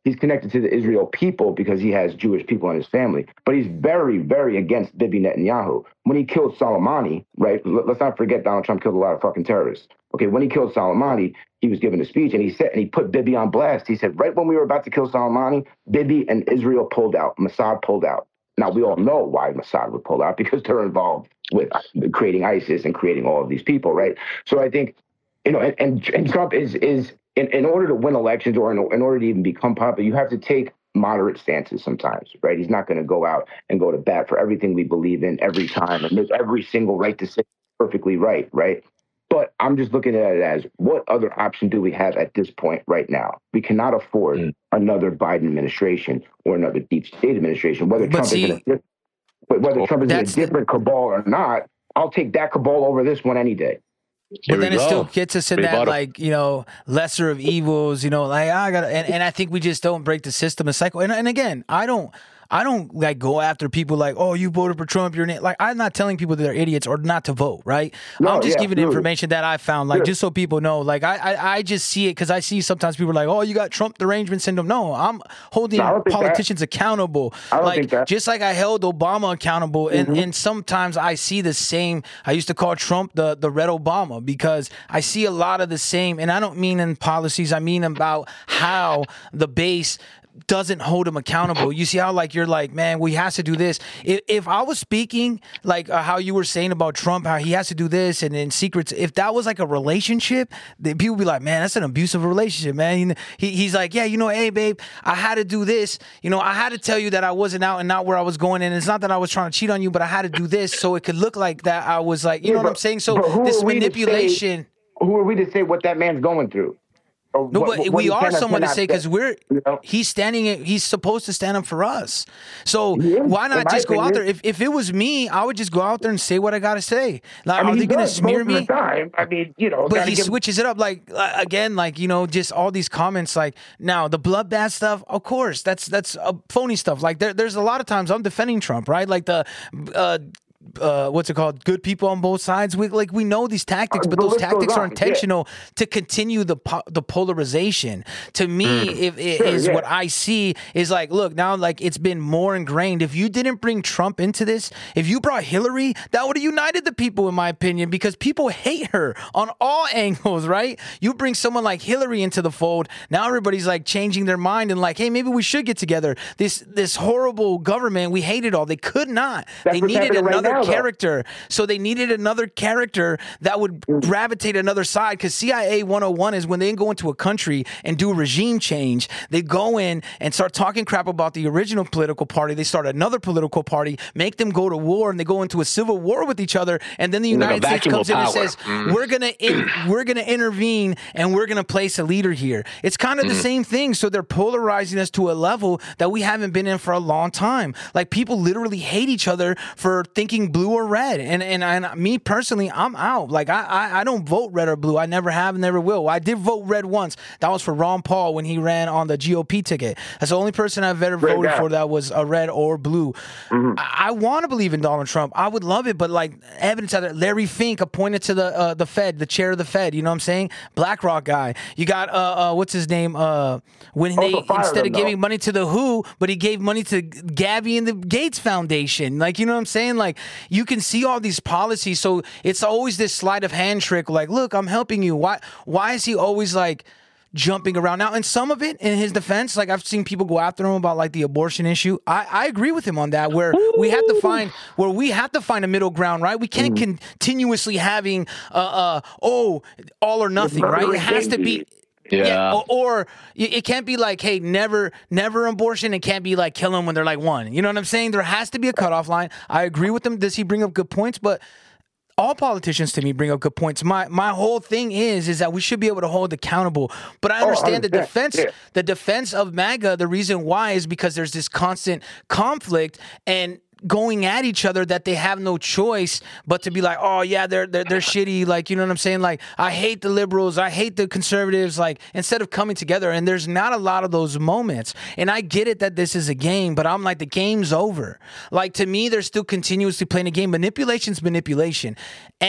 Speaker 7: he's connected to the Israel people because he has Jewish people in his family. But he's very, very against Bibi Netanyahu. When he killed Soleimani, right? Let's not forget Donald Trump killed a lot of fucking terrorists. Okay, when he killed Soleimani, he was given a speech and he said, and he put Bibi on blast. He said, right when we were about to kill Soleimani, Bibi and Israel pulled out. Mossad pulled out. Now, we all know why Mossad would pull out, because they're involved with creating ISIS and creating all of these people, right? So I think, you know, and, and, and Trump is, is in, in order to win elections or in, in order to even become popular, you have to take moderate stances sometimes, right? He's not going to go out and go to bat for everything we believe in every time and make every single right decision perfectly right, right? But I'm just looking at it as, what other option do we have at this point right now? We cannot afford mm. another Biden administration or another deep state administration. Whether
Speaker 3: but
Speaker 7: Trump
Speaker 3: see,
Speaker 7: is in a, whether Trump is in a different cabal or not, I'll take that cabal over this one any day.
Speaker 3: But then it still gets us in that, like, you know, lesser of evils, you know, like, I gotta, and, and I think we just don't break the system and cycle. And, and again, I don't, I don't like go after people like, oh, you voted for Trump, you're an, like, I'm not telling people that they're idiots or not to vote, right? No, I'm just yeah, giving absolutely. information that I found, like, sure. just so people know. Like, I, I, I just see it because I see sometimes people are like, oh, you got Trump derangement syndrome. No, I'm holding no, politicians that. accountable.
Speaker 7: I don't
Speaker 3: like,
Speaker 7: think that.
Speaker 3: Just like I held Obama accountable, and, mm-hmm. and sometimes I see the same. I used to call Trump the the Red Obama because I see a lot of the same, and I don't mean in policies. I mean about how the base doesn't hold him accountable. You see how, like, you're like, man, well, he has to do this. If, if I was speaking like uh, how you were saying about Trump, how he has to do this and in secrets, if that was like a relationship, then people would be like, man, that's an abusive relationship, man. He, he's like, yeah, you know, hey, babe, I had to do this. You know, I had to tell you that I wasn't out and not where I was going. And it's not that I was trying to cheat on you, but I had to do this so it could look like that I was like, you yeah, know but, what I'm saying? So this manipulation.
Speaker 7: Say, who are we to say what that man's going through?
Speaker 3: No,
Speaker 7: what,
Speaker 3: but
Speaker 7: what
Speaker 3: we are someone to say, because we're
Speaker 7: you know?
Speaker 3: he's standing. He's supposed to stand up for us. So
Speaker 7: yeah,
Speaker 3: why not just go out there? If if it was me, I would just go out there and say what I gotta say. Like,
Speaker 7: I mean,
Speaker 3: are they gonna smear me?
Speaker 7: The time. I mean, you know,
Speaker 3: but he
Speaker 7: give...
Speaker 3: switches it up. Like uh, again, like, you know, just all these comments. Like, now the bloodbath stuff. Of course, that's that's uh, phony stuff. Like there, there's a lot of times I'm defending Trump, right? Like the. Uh, Uh, what's it called? Good people on both sides. We like we know these tactics, but those tactics are intentional yeah. to continue the po- the polarization. To me, mm. if it sure, is yeah. what I see is like, look, now like it's been more ingrained. If you didn't bring Trump into this, if you brought Hillary, that would have united the people, in my opinion, because people hate her on all angles, right? You bring someone like Hillary into the fold, now everybody's like changing their mind and like, hey, maybe we should get together. This this horrible government, we hate it all. They could not.
Speaker 7: That's
Speaker 3: they needed another.
Speaker 7: Right now,
Speaker 3: character. So they needed another character that would gravitate another side, because C I A one oh one is when they go into a country and do regime change, they go in and start talking crap about the original political party. They start another political party, make them go to war, and they go into a civil war with each other. And then the United like States comes in and says, mm. we're going to in, we're going to intervene and we're going to place a leader here. It's kind of mm. the same thing. So they're polarizing us to a level that we haven't been in for a long time. Like, people literally hate each other for thinking blue or red, and and, and me personally, I'm out. Like, I, I I don't vote red or blue. I never have, never will. I did vote red once. That was for Ron Paul when he ran on the G O P ticket. That's the only person I've ever red voted guy. for that was a red or blue. Mm-hmm. I, I want to believe in Donald Trump. I would love it, but like, evidence out there. Larry Fink appointed to the uh, the Fed, the chair of the Fed. You know what I'm saying? BlackRock guy. You got uh, uh what's his name? Uh, when they instead them, of giving though. money to the W H O, but he gave money to Gabby and the Gates Foundation. Like, you know what I'm saying? Like, you can see all these policies, so it's always this sleight of hand trick. Like, look, I'm helping you. Why? Why is he always like jumping around? Now, and some of it, in his defense, like, I've seen people go after him about like the abortion issue. I, I agree with him on that. Where we have to find where we have to find a middle ground, right? We can't mm. continuously having uh uh oh all or nothing, right? It has to be.
Speaker 6: Yeah.
Speaker 3: yeah or, or it can't be like, hey, never, never abortion. It can't be like kill them when they're like one. You know what I'm saying? There has to be a cutoff line. I agree with him. Does he bring up good points? But all politicians, to me, bring up good points. My my whole thing is is that we should be able to hold accountable. But I understand oh, the defense, yeah. the defense of MAGA. The reason why is because there's this constant conflict and going at each other that they have no choice but to be like, oh yeah, they're they're they're shitty. Like, you know what I'm saying? Like, I hate the liberals, I hate the conservatives. Like, instead of coming together, and there's not a lot of those moments. And I get it that this is a game, but I'm like, the game's over. Like, to me, they're still continuously playing a game. Manipulation's manipulation, and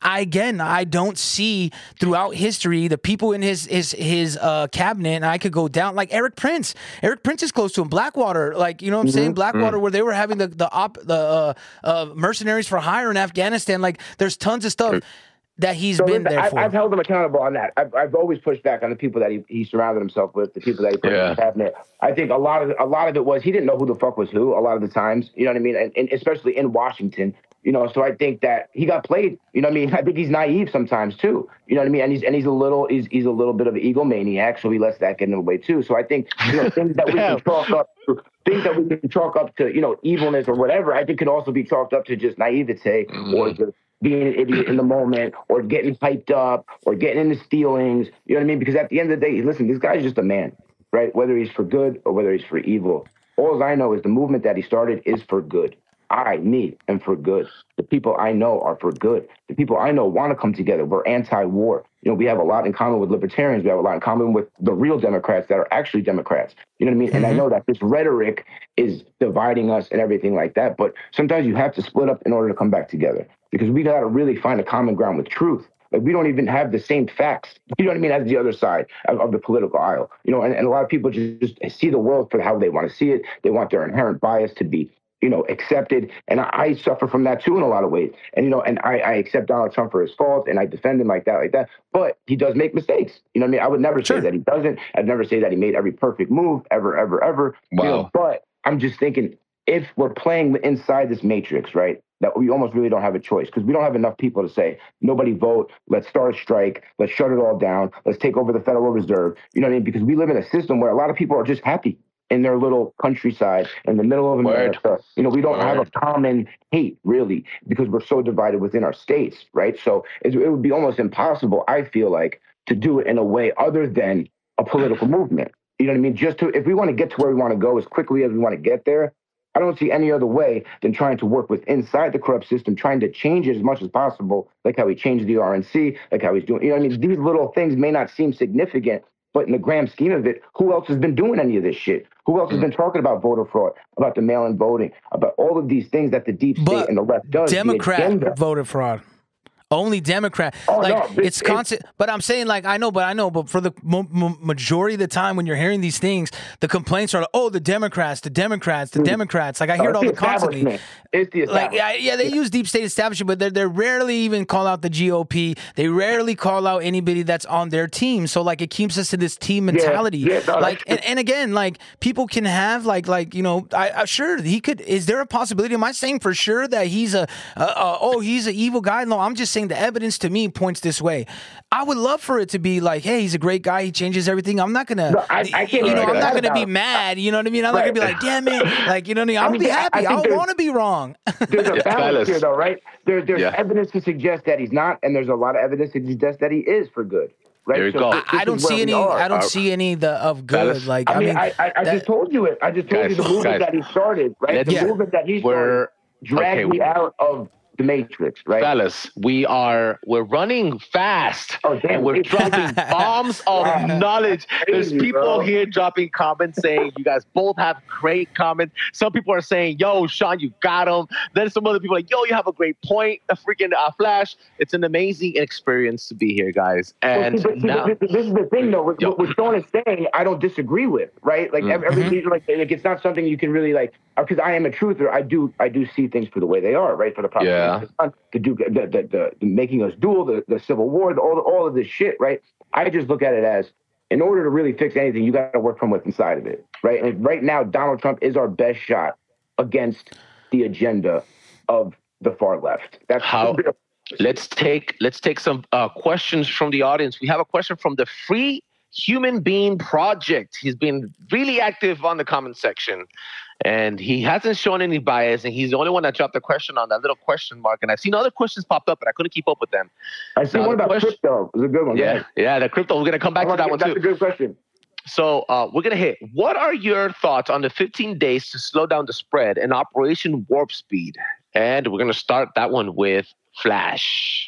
Speaker 3: I again, I don't see throughout history the people in his his his uh, cabinet, and I could go down like Eric Prince. Eric Prince is close to him. Blackwater, like you know what I'm mm-hmm. saying, Blackwater, mm-hmm. where they were having the the op, the uh, uh, mercenaries for hire in Afghanistan. Like there's tons of stuff that he's
Speaker 7: so
Speaker 3: been
Speaker 7: listen,
Speaker 3: there
Speaker 7: I,
Speaker 3: for.
Speaker 7: I've held him accountable on that. I've, I've always pushed back on the people that he, he surrounded himself with, the people that he put yeah. in the cabinet. I think a lot of a lot of it was he didn't know who the fuck was who a lot of the times. You know what I mean? And, and especially in Washington. You know, so I think that he got played. You know what I mean? I think he's naive sometimes too. You know what I mean? And he's and he's a little he's he's a little bit of an egomaniac, so he lets that get in the way too. So I think you know things that we can chalk up to, things that we can chalk up to you know evilness or whatever. I think can also be chalked up to just naivete mm-hmm. or just being an idiot in the moment or getting hyped up or getting into feelings. You know what I mean? Because at the end of the day, listen, this guy's just a man, right? Whether he's for good or whether he's for evil. All I know is the movement that he started is for good. I, me, am for good. The people I know are for good. The people I know want to come together. We're anti-war. You know, we have a lot in common with libertarians. We have a lot in common with the real Democrats that are actually Democrats. You know what I mean? Mm-hmm. And I know that this rhetoric is dividing us and everything like that. But sometimes you have to split up in order to come back together because we got to really find a common ground with truth. Like, we don't even have the same facts, you know what I mean, as the other side of, of the political aisle. You know, and, and a lot of people just, just see the world for how they want to see it. They want their inherent bias to be you know, accepted. And I, I suffer from that too in a lot of ways. And, you know, and I, I accept Donald Trump for his faults and I defend him like that, like that. But he does make mistakes. You know what I mean? I would never
Speaker 3: sure.
Speaker 7: say that he doesn't. I'd never say that he made every perfect move ever, ever, ever.
Speaker 6: Wow.
Speaker 7: You know, but I'm just thinking if we're playing inside this matrix, right, that we almost really don't have a choice because we don't have enough people to say, nobody vote, let's start a strike, let's shut it all down, let's take over the Federal Reserve. You know what I mean? Because we live in a system where a lot of people are just happy in their little countryside in the middle of America. Word. You know, we don't Word. have a common hate, really, because we're so divided within our states, right? So it, it would be almost impossible, I feel like, to do it in a way other than a political movement. You know what I mean? Just to, if we want to get to where we want to go as quickly as we want to get there, I don't see any other way than trying to work with inside the corrupt system, trying to change it as much as possible, like how he changed the R N C, like how he's doing, you know what I mean? These little things may not seem significant, but in the grand scheme of it, who else has been doing any of this shit? Who else has been talking about voter fraud, about the mail-in voting, about all of these things that the deep state
Speaker 3: but
Speaker 7: and the left does?
Speaker 3: Democrat voter fraud. Only Democrat.
Speaker 7: Oh,
Speaker 3: like
Speaker 7: no,
Speaker 3: it's
Speaker 7: it,
Speaker 3: constant. But I'm saying, like, I know, but I know, but for the mo- mo- majority of the time when you're hearing these things, the complaints are like, oh, the Democrats, the Democrats, the mm. Democrats. Like I hear oh, it all the constantly.
Speaker 7: It's the
Speaker 3: like, yeah, yeah, they yeah. use deep state establishment, but they they rarely even call out the G O P. They rarely call out anybody that's on their team. So like, it keeps us in this team mentality.
Speaker 7: Yeah, yeah, no,
Speaker 3: like, and, and again, like people can have like, like you know, I, I sure he could. Is there a possibility? Am I saying for sure that he's a, a, a oh, he's an evil guy? No, I'm just saying the evidence to me points this way. I would love for it to be like, hey, he's a great guy. He changes everything. I'm not gonna,
Speaker 7: no, I, I can't
Speaker 3: you know, I'm not gonna
Speaker 7: about,
Speaker 3: be mad. You know what I mean? I'm right. not gonna be like, damn it, like you know what I mean? I'll I mean, be happy. I, I, I want to be wrong.
Speaker 7: There's a balance here, though, right? There, there's yeah. evidence to suggest that he's not, and there's a lot of evidence to suggest that he is for good. Right?
Speaker 6: There you
Speaker 7: so
Speaker 6: go.
Speaker 3: I, I don't see any.
Speaker 7: Are.
Speaker 3: I don't uh, see any the of good.
Speaker 6: Fellas.
Speaker 3: Like
Speaker 7: I,
Speaker 3: I
Speaker 7: mean,
Speaker 3: mean,
Speaker 7: I, I, I
Speaker 3: that,
Speaker 7: just told you it. I just told
Speaker 6: guys,
Speaker 7: you the movement
Speaker 6: guys,
Speaker 7: that he started. Right? The
Speaker 3: yeah.
Speaker 7: movement that he started dragged
Speaker 6: okay,
Speaker 7: me out of the matrix, right?
Speaker 6: Fellas, we are we're running fast
Speaker 7: oh, damn,
Speaker 6: and we're dropping bombs of
Speaker 7: yeah.
Speaker 6: knowledge. There's
Speaker 7: Crazy,
Speaker 6: people
Speaker 7: bro.
Speaker 6: here dropping comments saying you guys both have great comments. Some people are saying, yo, Sean, you got him. Then some other people are like, yo, you have a great point. A freaking uh, Flash. It's an amazing experience to be here, guys. And
Speaker 7: well, see, see,
Speaker 6: now,
Speaker 7: this, this is the thing, though. What, what Sean is saying, I don't disagree with, right? Like mm-hmm. every like, like it's not something you can really like. Because I am a truther, I do I do see things for the way they are, right? For the proper
Speaker 6: yeah.
Speaker 7: the, do, the, the, the, the making us duel, the, the Civil War, the, all, the, all of this shit, right? I just look at it as, in order to really fix anything, you got to work from what's inside of it, right? And right now, Donald Trump is our best shot against the agenda of the far left. That's
Speaker 6: how. Let's take let's take some uh, questions from the audience. We have a question from the Free Human Being Project. He's been really active on the comment section. And he hasn't shown any bias, and he's the only one that dropped a question on that little question mark. And I've seen other questions pop up, but I couldn't keep up with them.
Speaker 7: I see one about question, crypto. It was a good one.
Speaker 6: Yeah, yeah, the crypto. We're going to come back to that one,
Speaker 7: that's
Speaker 6: too.
Speaker 7: That's a good question.
Speaker 6: So uh, we're going to hit. What are your thoughts on the fifteen days to slow down the spread and Operation Warp Speed? And we're going to start that one with Flash.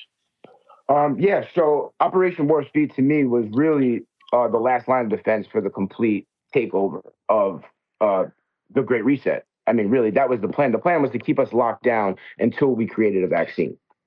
Speaker 7: Um, yeah, so Operation Warp Speed to me was really uh, the last line of defense for the complete takeover of uh, the Great Reset. I mean, really, that was the plan. The plan was to keep us locked down until we created a vaccine,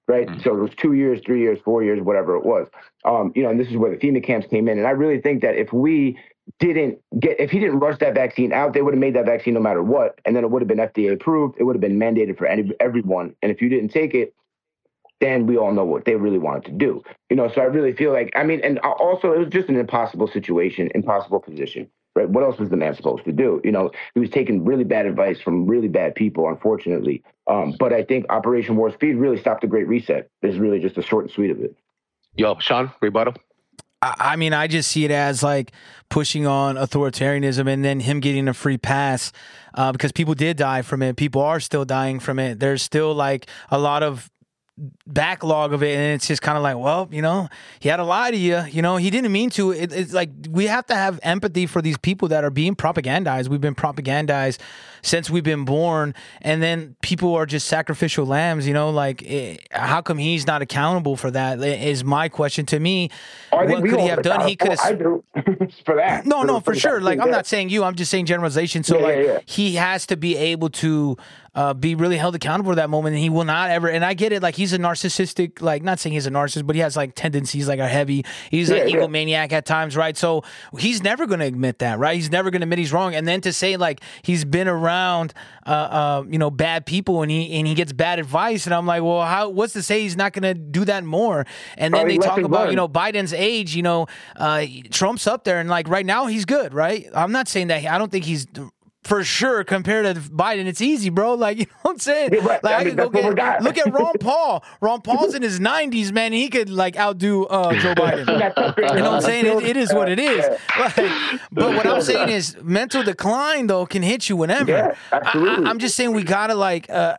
Speaker 7: right?
Speaker 6: Mm-hmm.
Speaker 7: So it was two years, three years, four years, whatever it was. Um, you know, and this is where the FEMA camps came in. And I really think that if we didn't get, if he didn't rush that vaccine out, they would have made that vaccine no matter what. And then it would have been F D A approved. It would have been mandated for any, everyone. And if you didn't take it, then we all know what they really wanted to do. You know, so I really feel like, I mean, and also it was just an impossible situation, impossible position, right? What else was the man supposed to do? You know, he was taking really bad advice from really bad people, unfortunately. Um, but I think Operation Warp Speed really stopped the Great Reset. Is really just the short and sweet of it.
Speaker 6: Yo, Sean, rebuttal?
Speaker 3: I mean, I just see it as like pushing on authoritarianism and then him getting a free pass uh, because people did die from it. People are still dying from it. There's still like a lot of backlog of it, and it's just kind of like, well, you know, he had to lie to you. You know, he didn't mean to. It, it's like we have to have empathy for these people that are being propagandized. We've been propagandized since we've been born, and then people are just sacrificial lambs. You know, like it, how come he's not accountable for that? Is my question to me.
Speaker 7: Oh,
Speaker 3: what could he have done? He could have.
Speaker 7: I do for that.
Speaker 3: No,
Speaker 7: for,
Speaker 3: no, for,
Speaker 7: for
Speaker 3: sure. Like, I'm
Speaker 7: yeah.
Speaker 3: not saying you. I'm just saying generalization. So,
Speaker 7: yeah,
Speaker 3: like,
Speaker 7: yeah, yeah.
Speaker 3: he has to be able to uh, be really held accountable for that moment, and he will not ever. And I get it. Like, he's a narcissistic. Like, not saying he's a narcissist, but he has like tendencies, like a heavy. He's
Speaker 7: yeah,
Speaker 3: an
Speaker 7: yeah.
Speaker 3: egomaniac at times, right? So he's never going to admit that, right? He's never going to admit he's wrong. And then to say like he's been around, uh, uh, you know, bad people, and he and he gets bad advice, and I'm like, well, how? What's to say he's not going to do that more? And then
Speaker 7: Oh,
Speaker 3: they
Speaker 7: he
Speaker 3: talk
Speaker 7: lessons
Speaker 3: about,
Speaker 7: learned.
Speaker 3: you know, Biden's age. You know, uh, Trump's up there, and like right now he's good, right? I'm not saying that. I don't think he's. For sure, compared to Biden, it's easy, bro. Like, you know what I'm saying?
Speaker 7: Yeah, right.
Speaker 3: Like,
Speaker 7: I
Speaker 3: I
Speaker 7: mean,
Speaker 3: could go
Speaker 7: that's what we
Speaker 3: get,
Speaker 7: got.
Speaker 3: look at Ron Paul. Ron Paul's in his nineties, man. He could, like, outdo uh, Joe Biden. You know what I'm saying? It, it is what it is. Like, but what I'm saying is mental decline, though, can hit you whenever.
Speaker 7: Yeah, absolutely.
Speaker 3: I, I'm just saying we got to, like... Uh,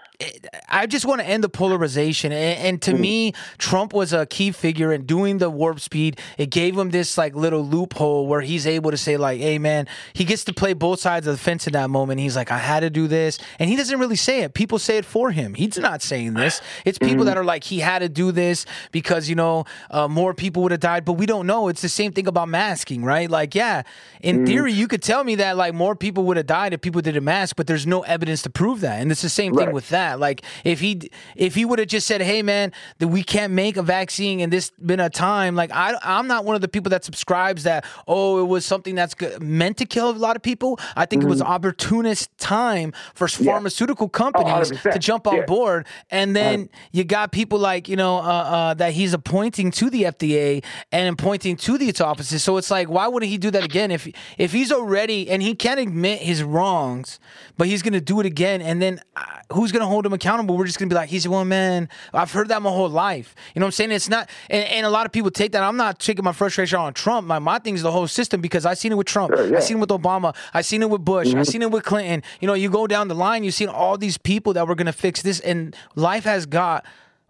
Speaker 3: I just want to end the polarization. And, and to me, Trump was a key figure in doing the warp speed. It gave him this like little loophole where he's able to say like, hey, man, he gets to play both sides of the fence in that moment. He's like, I had to do this. And he doesn't really say it. People say it for him. He's not saying this. It's people that are like, he had to do this because, you know, uh, more people would have died. But we don't know. It's the same thing about masking, right? Like, yeah, in theory, you could tell me that like more people would have died if people didn't mask, but there's no evidence to prove that. And it's the same thing
Speaker 7: Right.
Speaker 3: with that. Like if he if he would have just said, "Hey man, that we can't make a vaccine in this been a time," like I I'm not one of the people that subscribes that oh it was something that's good, meant to kill a lot of people. I think mm-hmm. it was opportunist time for yeah. pharmaceutical companies oh, to jump on yeah. board, and then um, you got people like you know uh, uh, that he's appointing to the F D A and appointing to these offices. So it's like, why wouldn't he do that again if if he's already and he can't admit his wrongs, but he's going to do it again, and then uh, who's going to hold him accountable? We're just going to be like, he's one man. I've heard that my whole life. You know what I'm saying? It's not, and, and a lot of people take that. I'm not taking my frustration on Trump. My my thing is the whole system because I seen it with Trump. Sure, yeah. I seen it with Obama. I seen it with Bush. Mm-hmm. I seen it with Clinton. You know, you go down the line, you seen all these people that were going to fix this, and life has got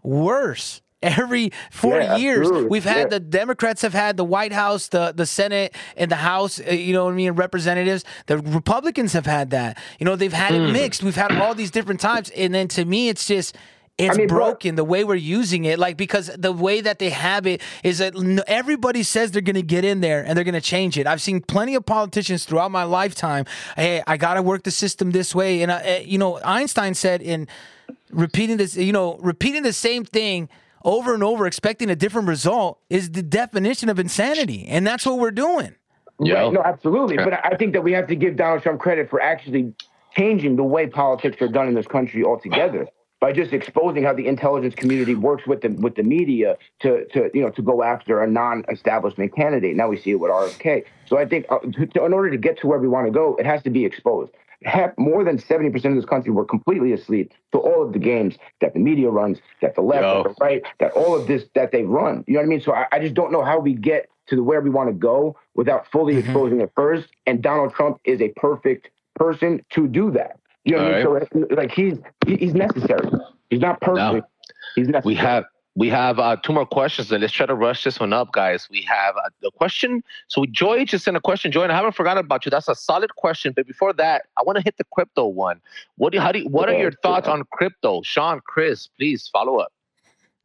Speaker 3: worse. Every four
Speaker 7: yeah,
Speaker 3: years,
Speaker 7: absolutely.
Speaker 3: we've had
Speaker 7: yeah.
Speaker 3: the Democrats have had the White House, the, the Senate, and the House, uh, you know what I mean, representatives. The Republicans have had that. You know, they've had mm. it mixed. We've had all these different types. And then to me, it's just, it's I mean, broken, bro, the way we're using it. Like, because the way that they have it is that everybody says they're going to get in there and they're going to change it. I've seen plenty of politicians throughout my lifetime, hey, I got to work the system this way. And, uh, you know, Einstein said in repeating this, you know, repeating the same thing over and over, expecting a different result is the definition of insanity. And that's what we're doing.
Speaker 7: Yeah, right. No, absolutely. But I think that we have to give Donald Trump credit for actually changing the way politics are done in this country altogether by just exposing how the intelligence community works with the with the media to to you know to go after a non-establishment candidate. Now we see it with R F K. So I think uh, to, to, in order to get to where we want to go, it has to be exposed. Half, more than seventy percent of this country were completely asleep to all of the games that the media runs, that the left,
Speaker 6: Yo.
Speaker 7: that the right, that all of this that they run. You know what I mean? So I, I just don't know how we get to where we want to go without fully mm-hmm. exposing it first. And Donald Trump is a perfect person to do that. You know what I mean? Right. So like he's he's necessary. He's not perfect. No. He's necessary.
Speaker 6: We have. We have uh, two more questions, and let's try to rush this one up, guys. We have uh, the question. So Joy just sent a question. Joy, and I haven't forgotten about you. That's a solid question. But before that, I want to hit the crypto one. What do how do you, what are your thoughts on crypto? Sean, Chris, please follow up.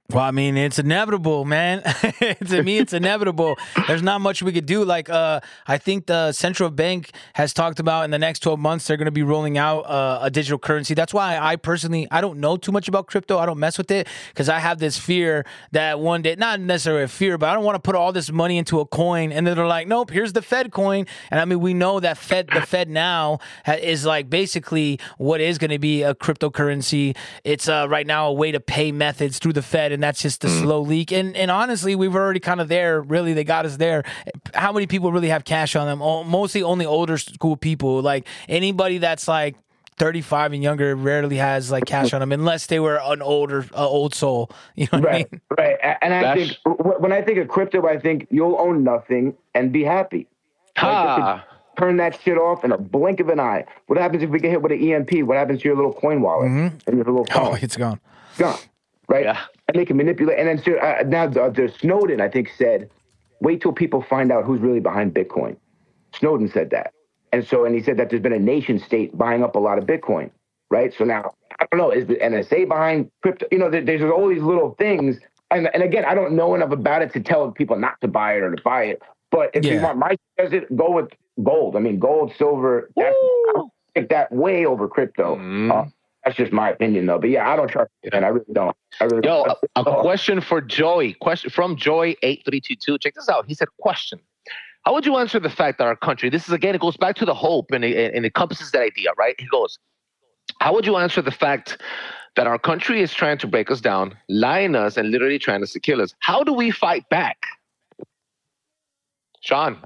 Speaker 3: Well, I mean, it's inevitable, man. To me, it's inevitable. There's not much we could do. Like, uh, I think the central bank has talked about in the next twelve months, they're going to be rolling out uh, a digital currency. That's why I personally, I don't know too much about crypto. I don't mess with it because I have this fear that one day, not necessarily a fear, but I don't want to put all this money into a coin. And then they're like, nope, here's the Fed coin. And I mean, we know that Fed, the Fed now ha- is like basically what is going to be a cryptocurrency. It's uh, right now a way to pay methods through the Fed. And that's just the mm. slow leak. And and honestly, we were already kind of there. Really, they got us there. How many people really have cash on them? Oh, mostly only older school people. Like anybody that's like thirty-five and younger rarely has like cash on them unless they were an older uh, old soul. You know what
Speaker 7: right,
Speaker 3: I mean?
Speaker 7: Right. And I
Speaker 6: That's...
Speaker 7: think when I think of crypto, I think you'll own nothing and be happy.
Speaker 6: Ha.
Speaker 7: Like, turn that shit off in a blink of an eye. What happens if we get hit with an E M P? What happens to your little coin wallet
Speaker 3: mm-hmm.
Speaker 7: and your little phone?
Speaker 3: Oh, it's gone.
Speaker 7: It's gone. Right? Yeah. And they can manipulate. And then so, uh, now the, the Snowden, I think, said, wait till people find out who's really behind Bitcoin. Snowden said that. And so, and he said that there's been a nation state buying up a lot of Bitcoin, right? So now, I don't know, is the N S A behind crypto? You know, there, there's all these little things. And, and again, I don't know enough about it to tell people not to buy it or to buy it. But if
Speaker 3: yeah.
Speaker 7: you want my suggestion, go with gold. I mean, gold, silver, that's, I take that way over crypto. Mm. Uh, That's just my opinion, though. But yeah, I don't trust it, man. I really don't. I really
Speaker 6: Yo,
Speaker 7: don't.
Speaker 6: a, a question for Joey. Question from Joey eight three two two. Check this out. He said, question. How would you answer the fact that our country, this is again, it goes back to the hope and it, and it encompasses that idea, right? He goes, how would you answer the fact that our country is trying to break us down, lying us, and literally trying to kill us? How do we fight back? Sean.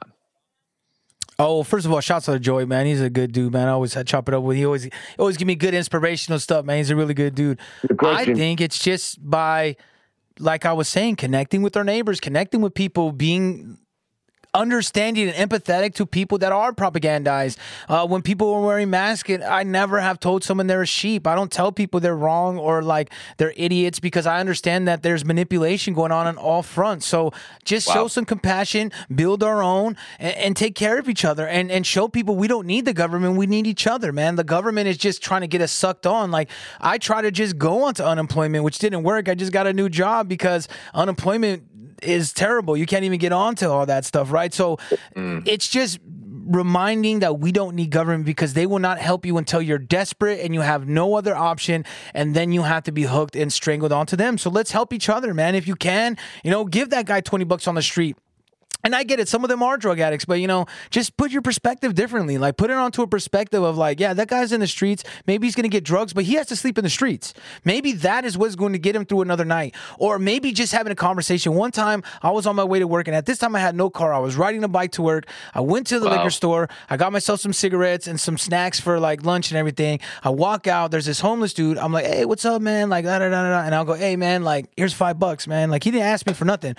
Speaker 3: Oh, first of all, shouts out to Joey, man. He's a good dude, man. I always I chop it up with. He always he always give me good inspirational stuff, man. He's a really good dude. I think it's just by, like I was saying, connecting with our neighbors, connecting with people, being understanding and empathetic to people that are propagandized. Uh, when people are wearing masks, I never have told someone they're a sheep. I don't tell people they're wrong or like they're idiots because I understand that there's manipulation going on on all fronts. So just wow. show some compassion, build our own, and, and take care of each other and, and show people we don't need the government. We need each other, man. The government is just trying to get us sucked on. Like I try to just go onto unemployment, which didn't work. I just got a new job because unemployment is terrible. You can't even get onto all that stuff, right? So mm. it's just reminding that we don't need government because they will not help you until you're desperate and you have no other option, and then you have to be hooked and strangled onto them. So let's help each other, man. If you can, you know, give that guy twenty bucks on the street. And I get it. Some of them are drug addicts, but, you know, just put your perspective differently. Like, put it onto a perspective of, like, yeah, that guy's in the streets. Maybe he's going to get drugs, but he has to sleep in the streets. Maybe that is what's going to get him through another night. Or maybe just having a conversation. One time, I was on my way to work, and at this time, I had no car. I was riding a bike to work. I went to the wow. liquor store. I got myself some cigarettes and some snacks for, like, lunch and everything. I walk out. There's this homeless dude. I'm like, hey, what's up, man? Like, da da da da. And I'll go, hey, man, like, here's five bucks, man. Like, he didn't ask me for nothing.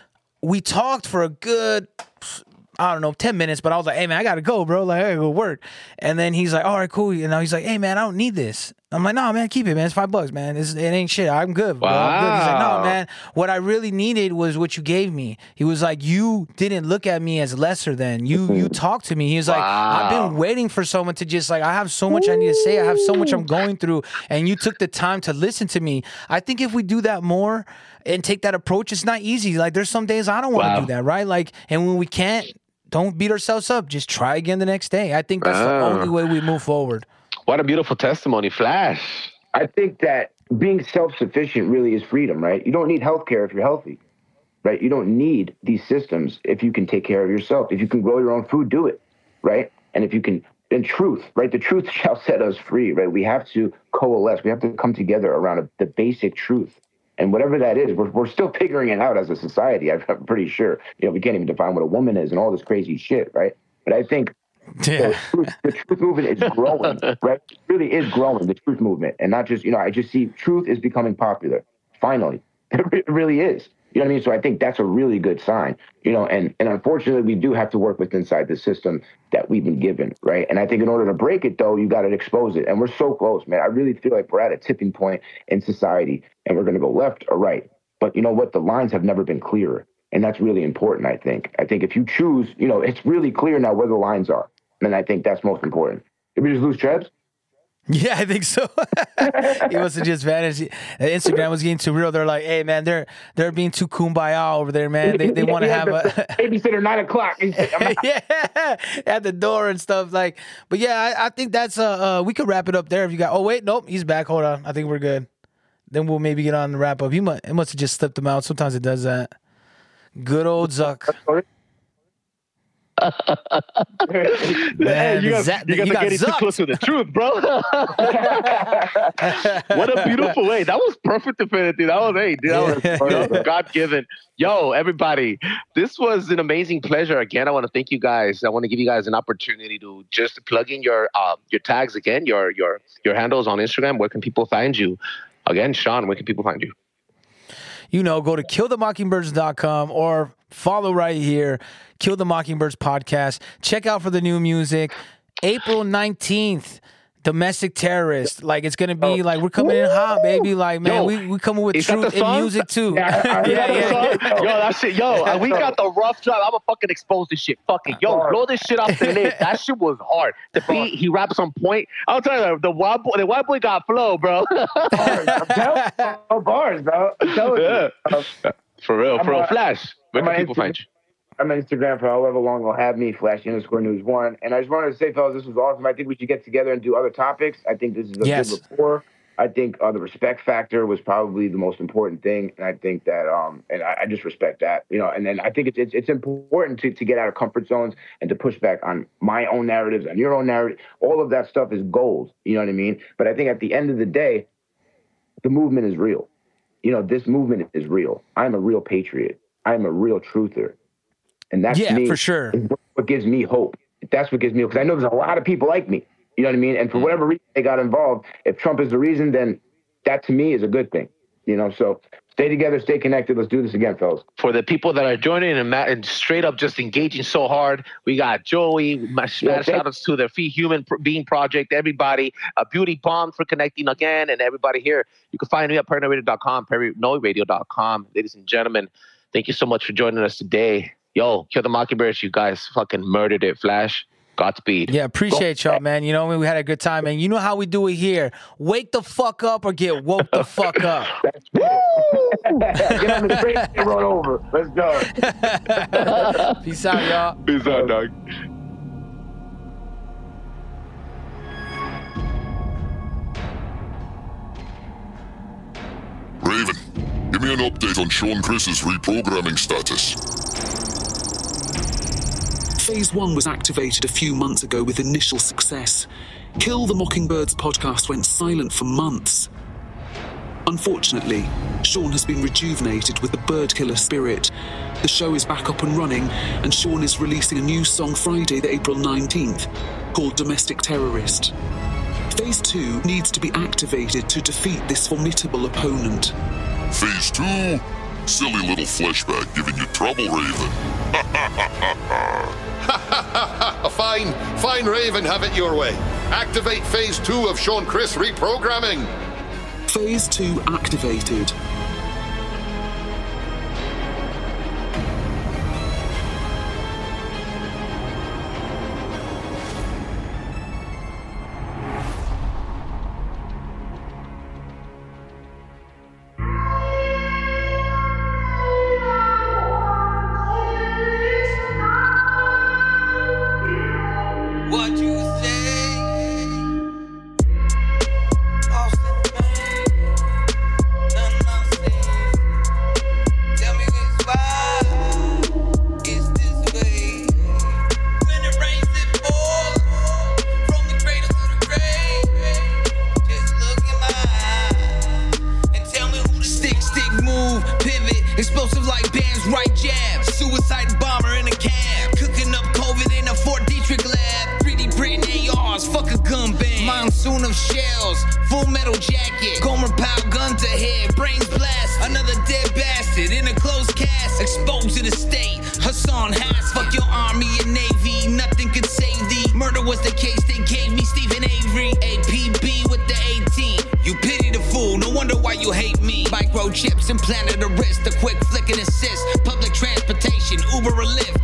Speaker 3: We talked for a good, I don't know, ten minutes, but I was like, hey, man, I got to go, bro. Like, I got to go work. And then he's like, all right, cool. And now he's like, hey, man, I don't need this. I'm like, no, man, keep it, man. It's five bucks, man. It's, it ain't shit. I'm good, bro.
Speaker 6: Wow.
Speaker 3: I'm good. He's like, no, man, what I really needed was what you gave me. He was like, you didn't look at me as lesser than. You you talked to me. He was wow. like, I've been waiting for someone to just like, I have so much I need to say. I have so much I'm going through. And you took the time to listen to me. I think if we do that more and take that approach, it's not easy. Like, there's some days I don't want to wow. do that, right? Like, and when we can't, don't beat ourselves up. Just try again the next day. I think that's wow. the only way we move forward.
Speaker 6: What a beautiful testimony, Flash.
Speaker 7: I think that being self-sufficient really is freedom, right? You don't need healthcare if you're healthy, right? You don't need these systems if you can take care of yourself. If you can grow your own food, do it, right? And if you can, then truth, right? The truth shall set us free, right? We have to coalesce. We have to come together around a, the basic truth. And whatever that is, we're, we're still figuring it out as a society, I'm pretty sure. You know, we can't even define what a woman is and all this crazy shit, right? But I think yeah. the, truth, the truth movement is growing, right? It really is growing, the truth movement. And not just, you know, I just see truth is becoming popular, finally. It really is. You know what I mean? So I think that's a really good sign, you know, and, and unfortunately, we do have to work with inside the system that we've been given, right? And I think in order to break it, though, you got to expose it. And we're so close, man. I really feel like we're at a tipping point in society and we're going to go left or right. But you know what? The lines have never been clearer. And that's really important, I think. I think if you choose, you know, it's really clear now where the lines are. And I think that's most important. Did we just lose Trebs?
Speaker 3: Yeah, I think so. It wasn't just vanity. Instagram was getting too real. They're like, hey, man, they're they're being too kumbaya over there, man. They they want to have
Speaker 7: the,
Speaker 3: a
Speaker 7: babysitter nine o'clock.
Speaker 3: yeah, at the door and stuff like. But yeah, I, I think that's uh, uh we could wrap it up there if you got. Oh wait, nope, he's back. Hold on, I think we're good. Then we'll maybe get on the wrap up. He must it must have just slipped him out. Sometimes it does that. Good old Zuck.
Speaker 6: Man, you, got,
Speaker 3: Zach,
Speaker 6: you, you got getting too close to the truth, bro. What a beautiful way. That was perfect affinity. That was, hey, dude, that was, that was God-given. Yo, everybody, this was an amazing pleasure. Again, I want to thank you guys. I want to give you guys an opportunity to just plug in your uh, your tags again, your your your handles on Instagram. Where can people find you? Again, Sean, where can people find you?
Speaker 3: You know, go to kill the mockingbirds dot com or follow right here, Kill the Mockingbirds podcast. Check out for the new music. April nineteenth, Domestic Terrorist. Like, it's going to be, oh. like, we're coming in hot, baby. Like, man, yo, we we coming with truth in music, too.
Speaker 7: Yeah, I, I
Speaker 3: yeah, yeah,
Speaker 6: yeah. Yo, that shit, yo, we got the rough drive. I'm going to fucking expose this shit. Fuck it. Yo, blow this shit off the lid. That shit was hard. The beat, he raps on point. I'll tell you, the wild boy, the white boy got flow, bro.
Speaker 7: Bars, I'm telling you, no bars, bro. I'm telling
Speaker 6: yeah.
Speaker 7: you. Uh,
Speaker 6: for real, for real. Flash, where can people
Speaker 7: Instagram,
Speaker 6: find you?
Speaker 7: I'm on Instagram for however long they'll have me, Flash underscore news one. And I just wanted to say, fellas, this was awesome. I think we should get together and do other topics. I think this is a
Speaker 3: yes.
Speaker 7: good rapport. I think uh, the respect factor was probably the most important thing. And I think that, um, and I, I just respect that, you know, and then I think it's, it's, it's important to, to get out of comfort zones and to push back on my own narratives, on your own narrative. All of that stuff is gold. You know what I mean? But I think at the end of the day, the movement is real. You know, this movement is real. I'm a real patriot. I'm a real truther. And that's
Speaker 3: yeah,
Speaker 7: me,
Speaker 3: for sure.
Speaker 7: what gives me hope. That's what gives me hope. Because I know there's a lot of people like me. You know what I mean? And for whatever reason they got involved, if Trump is the reason, then that to me is a good thing. You know, so stay together, stay connected. Let's do this again, fellas.
Speaker 6: For the people that are joining and, and straight up just engaging so hard, we got Joey. My yeah, shout outs to the Free Human Being Project, everybody. A Beauty Bomb for connecting again, and everybody here. You can find me at paranoid radio dot com, paranoid radio dot com. Ladies and gentlemen, thank you so much for joining us today. Yo, Kill the Mockingbirds, you guys fucking murdered it, Flash. Godspeed.
Speaker 3: Yeah, appreciate y'all, man. You know, we had a good time, and you know how we do it here. Wake the fuck up or get woke the fuck up.
Speaker 7: Get on the train and run over. Let's go.
Speaker 3: Peace out, y'all.
Speaker 6: Peace out, dog.
Speaker 2: Raven, give me an update on Sean Chris's reprogramming status.
Speaker 8: Phase one was activated a few months ago with initial success. Kill the Mockingbirds podcast went silent for months. Unfortunately, Sean has been rejuvenated with the bird killer spirit. The show is back up and running, and Sean is releasing a new song Friday, the April nineteenth, called Domestic Terrorist. Phase two needs to be activated to defeat this formidable opponent.
Speaker 2: Phase two? Silly little fleshbag giving you trouble, Raven.
Speaker 9: Fine, fine, Raven, have it your way. Activate phase two of Sean Chris reprogramming.
Speaker 8: Phase two activated.
Speaker 5: What you say? Explosive like bands, right jab. Suicide bomber in a cab. Cooking up COVID in a Fort Detrick lab. three D printing A Rs, fuck a gun band. Monsoon of shells, full metal jacket. Gomer Powell gun to head, brains blast. Another dead bastard in a closed cast. Exposed to the state, Hassan Hass. Fuck your army and navy, nothing could save thee. Murder was the case they gave me, Stephen Avery. A P B with the eighteen. You pity the fool, no wonder why you hate me. Microchips implanted a wrist, a quick flick and assist. Public transportation, Uber or Lyft.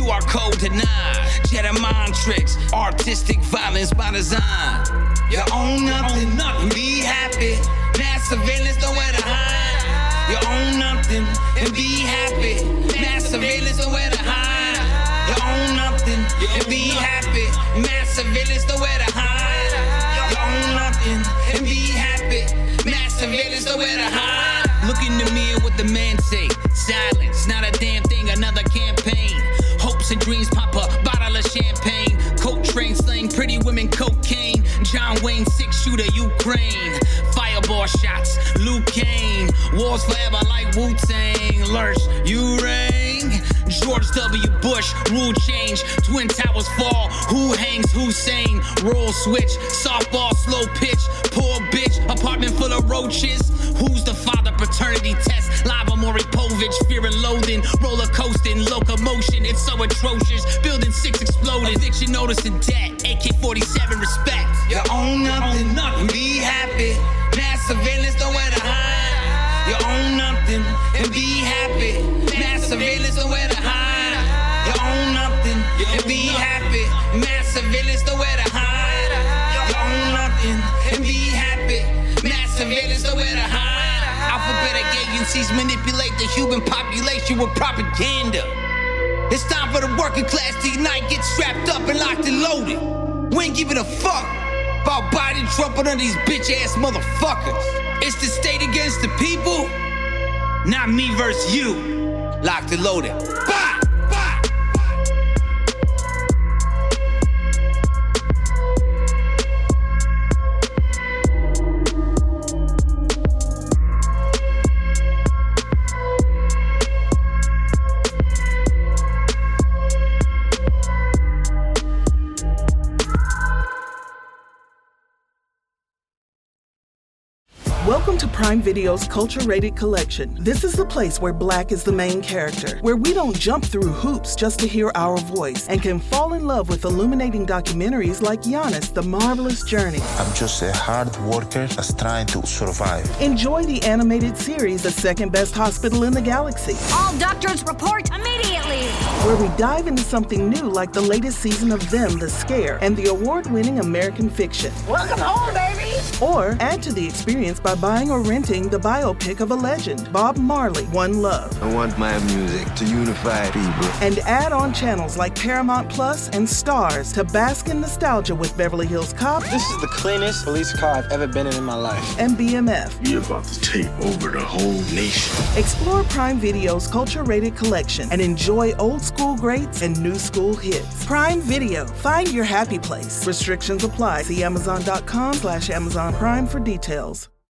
Speaker 10: Q R code denied. Jedi mind tricks, artistic violence by design. You own nothing, nothing. Be happy. Mass surveillance, nowhere to hide. You own nothing and be happy. Mass surveillance, nowhere to hide. You own nothing and be happy. Mass surveillance, nowhere to hide. You own nothing and be happy. Mass surveillance, nowhere to hide. Look in the mirror with the man say, silence, not a damn thing, another campaign. Hopes and dreams pop up, bottle of champagne. Coke train slang, pretty women, cocaine. John Wayne, six shooter, Ukraine. Fireball shots, Luke Kane. Wars forever like Wu-Tang. Lurch, you reign. George W. Bush, rule change. Twin towers fall, who hangs Hussein? Roll switch, softball, slow pitch. Poor bitch, apartment full of roaches. Who's the father? Paternity test. Lava Maury Povich, fear and loathing. Roller coasting, locomotion, it's so atrocious. Building six exploded. Eviction notice and debt. A K forty-seven respect. You own nothing, nothing. Be happy. Mass surveillance, nowhere to hide. You own nothing and be happy. Mass surveillance, nowhere to hide. You own nothing and be happy. Mass surveillance, nowhere to hide. You own nothing and be happy. Mass surveillance, nowhere to hide. Alphabetic agencies manipulate the human population with propaganda. It's time for the working class to unite, get strapped up and locked and loaded. We ain't giving a fuck about Biden, Trump, and these bitch-ass motherfuckers. It's the state against the people, not me versus you. Locked and loaded. Bye!
Speaker 1: Welcome to Prime Video's Culture-Rated Collection. This is the place where Black is the main character, where we don't jump through hoops just to hear our voice, and can fall in love with illuminating documentaries like Giannis, The Marvelous Journey.
Speaker 11: I'm just a hard worker that's trying to survive.
Speaker 1: Enjoy the animated series, The Second Best Hospital in the Galaxy.
Speaker 12: All doctors report immediately!
Speaker 1: Where we dive into something new like the latest season of Them, The Scare, and the award-winning American Fiction.
Speaker 12: Welcome home, baby!
Speaker 1: Or add to the experience by buying or renting the biopic of a legend, Bob Marley, One Love.
Speaker 13: I want my music to unify people.
Speaker 1: And add on channels like Paramount Plus and Stars to bask in nostalgia with Beverly Hills Cop.
Speaker 14: This is the cleanest police car I've ever been in in my life.
Speaker 1: And B M F.
Speaker 13: You're about to take over the whole nation.
Speaker 1: Explore Prime Video's culture-rated collection and enjoy old school greats and new school hits. Prime Video. Find your happy place. Restrictions apply. See Amazon dot com slash Amazon Prime for details.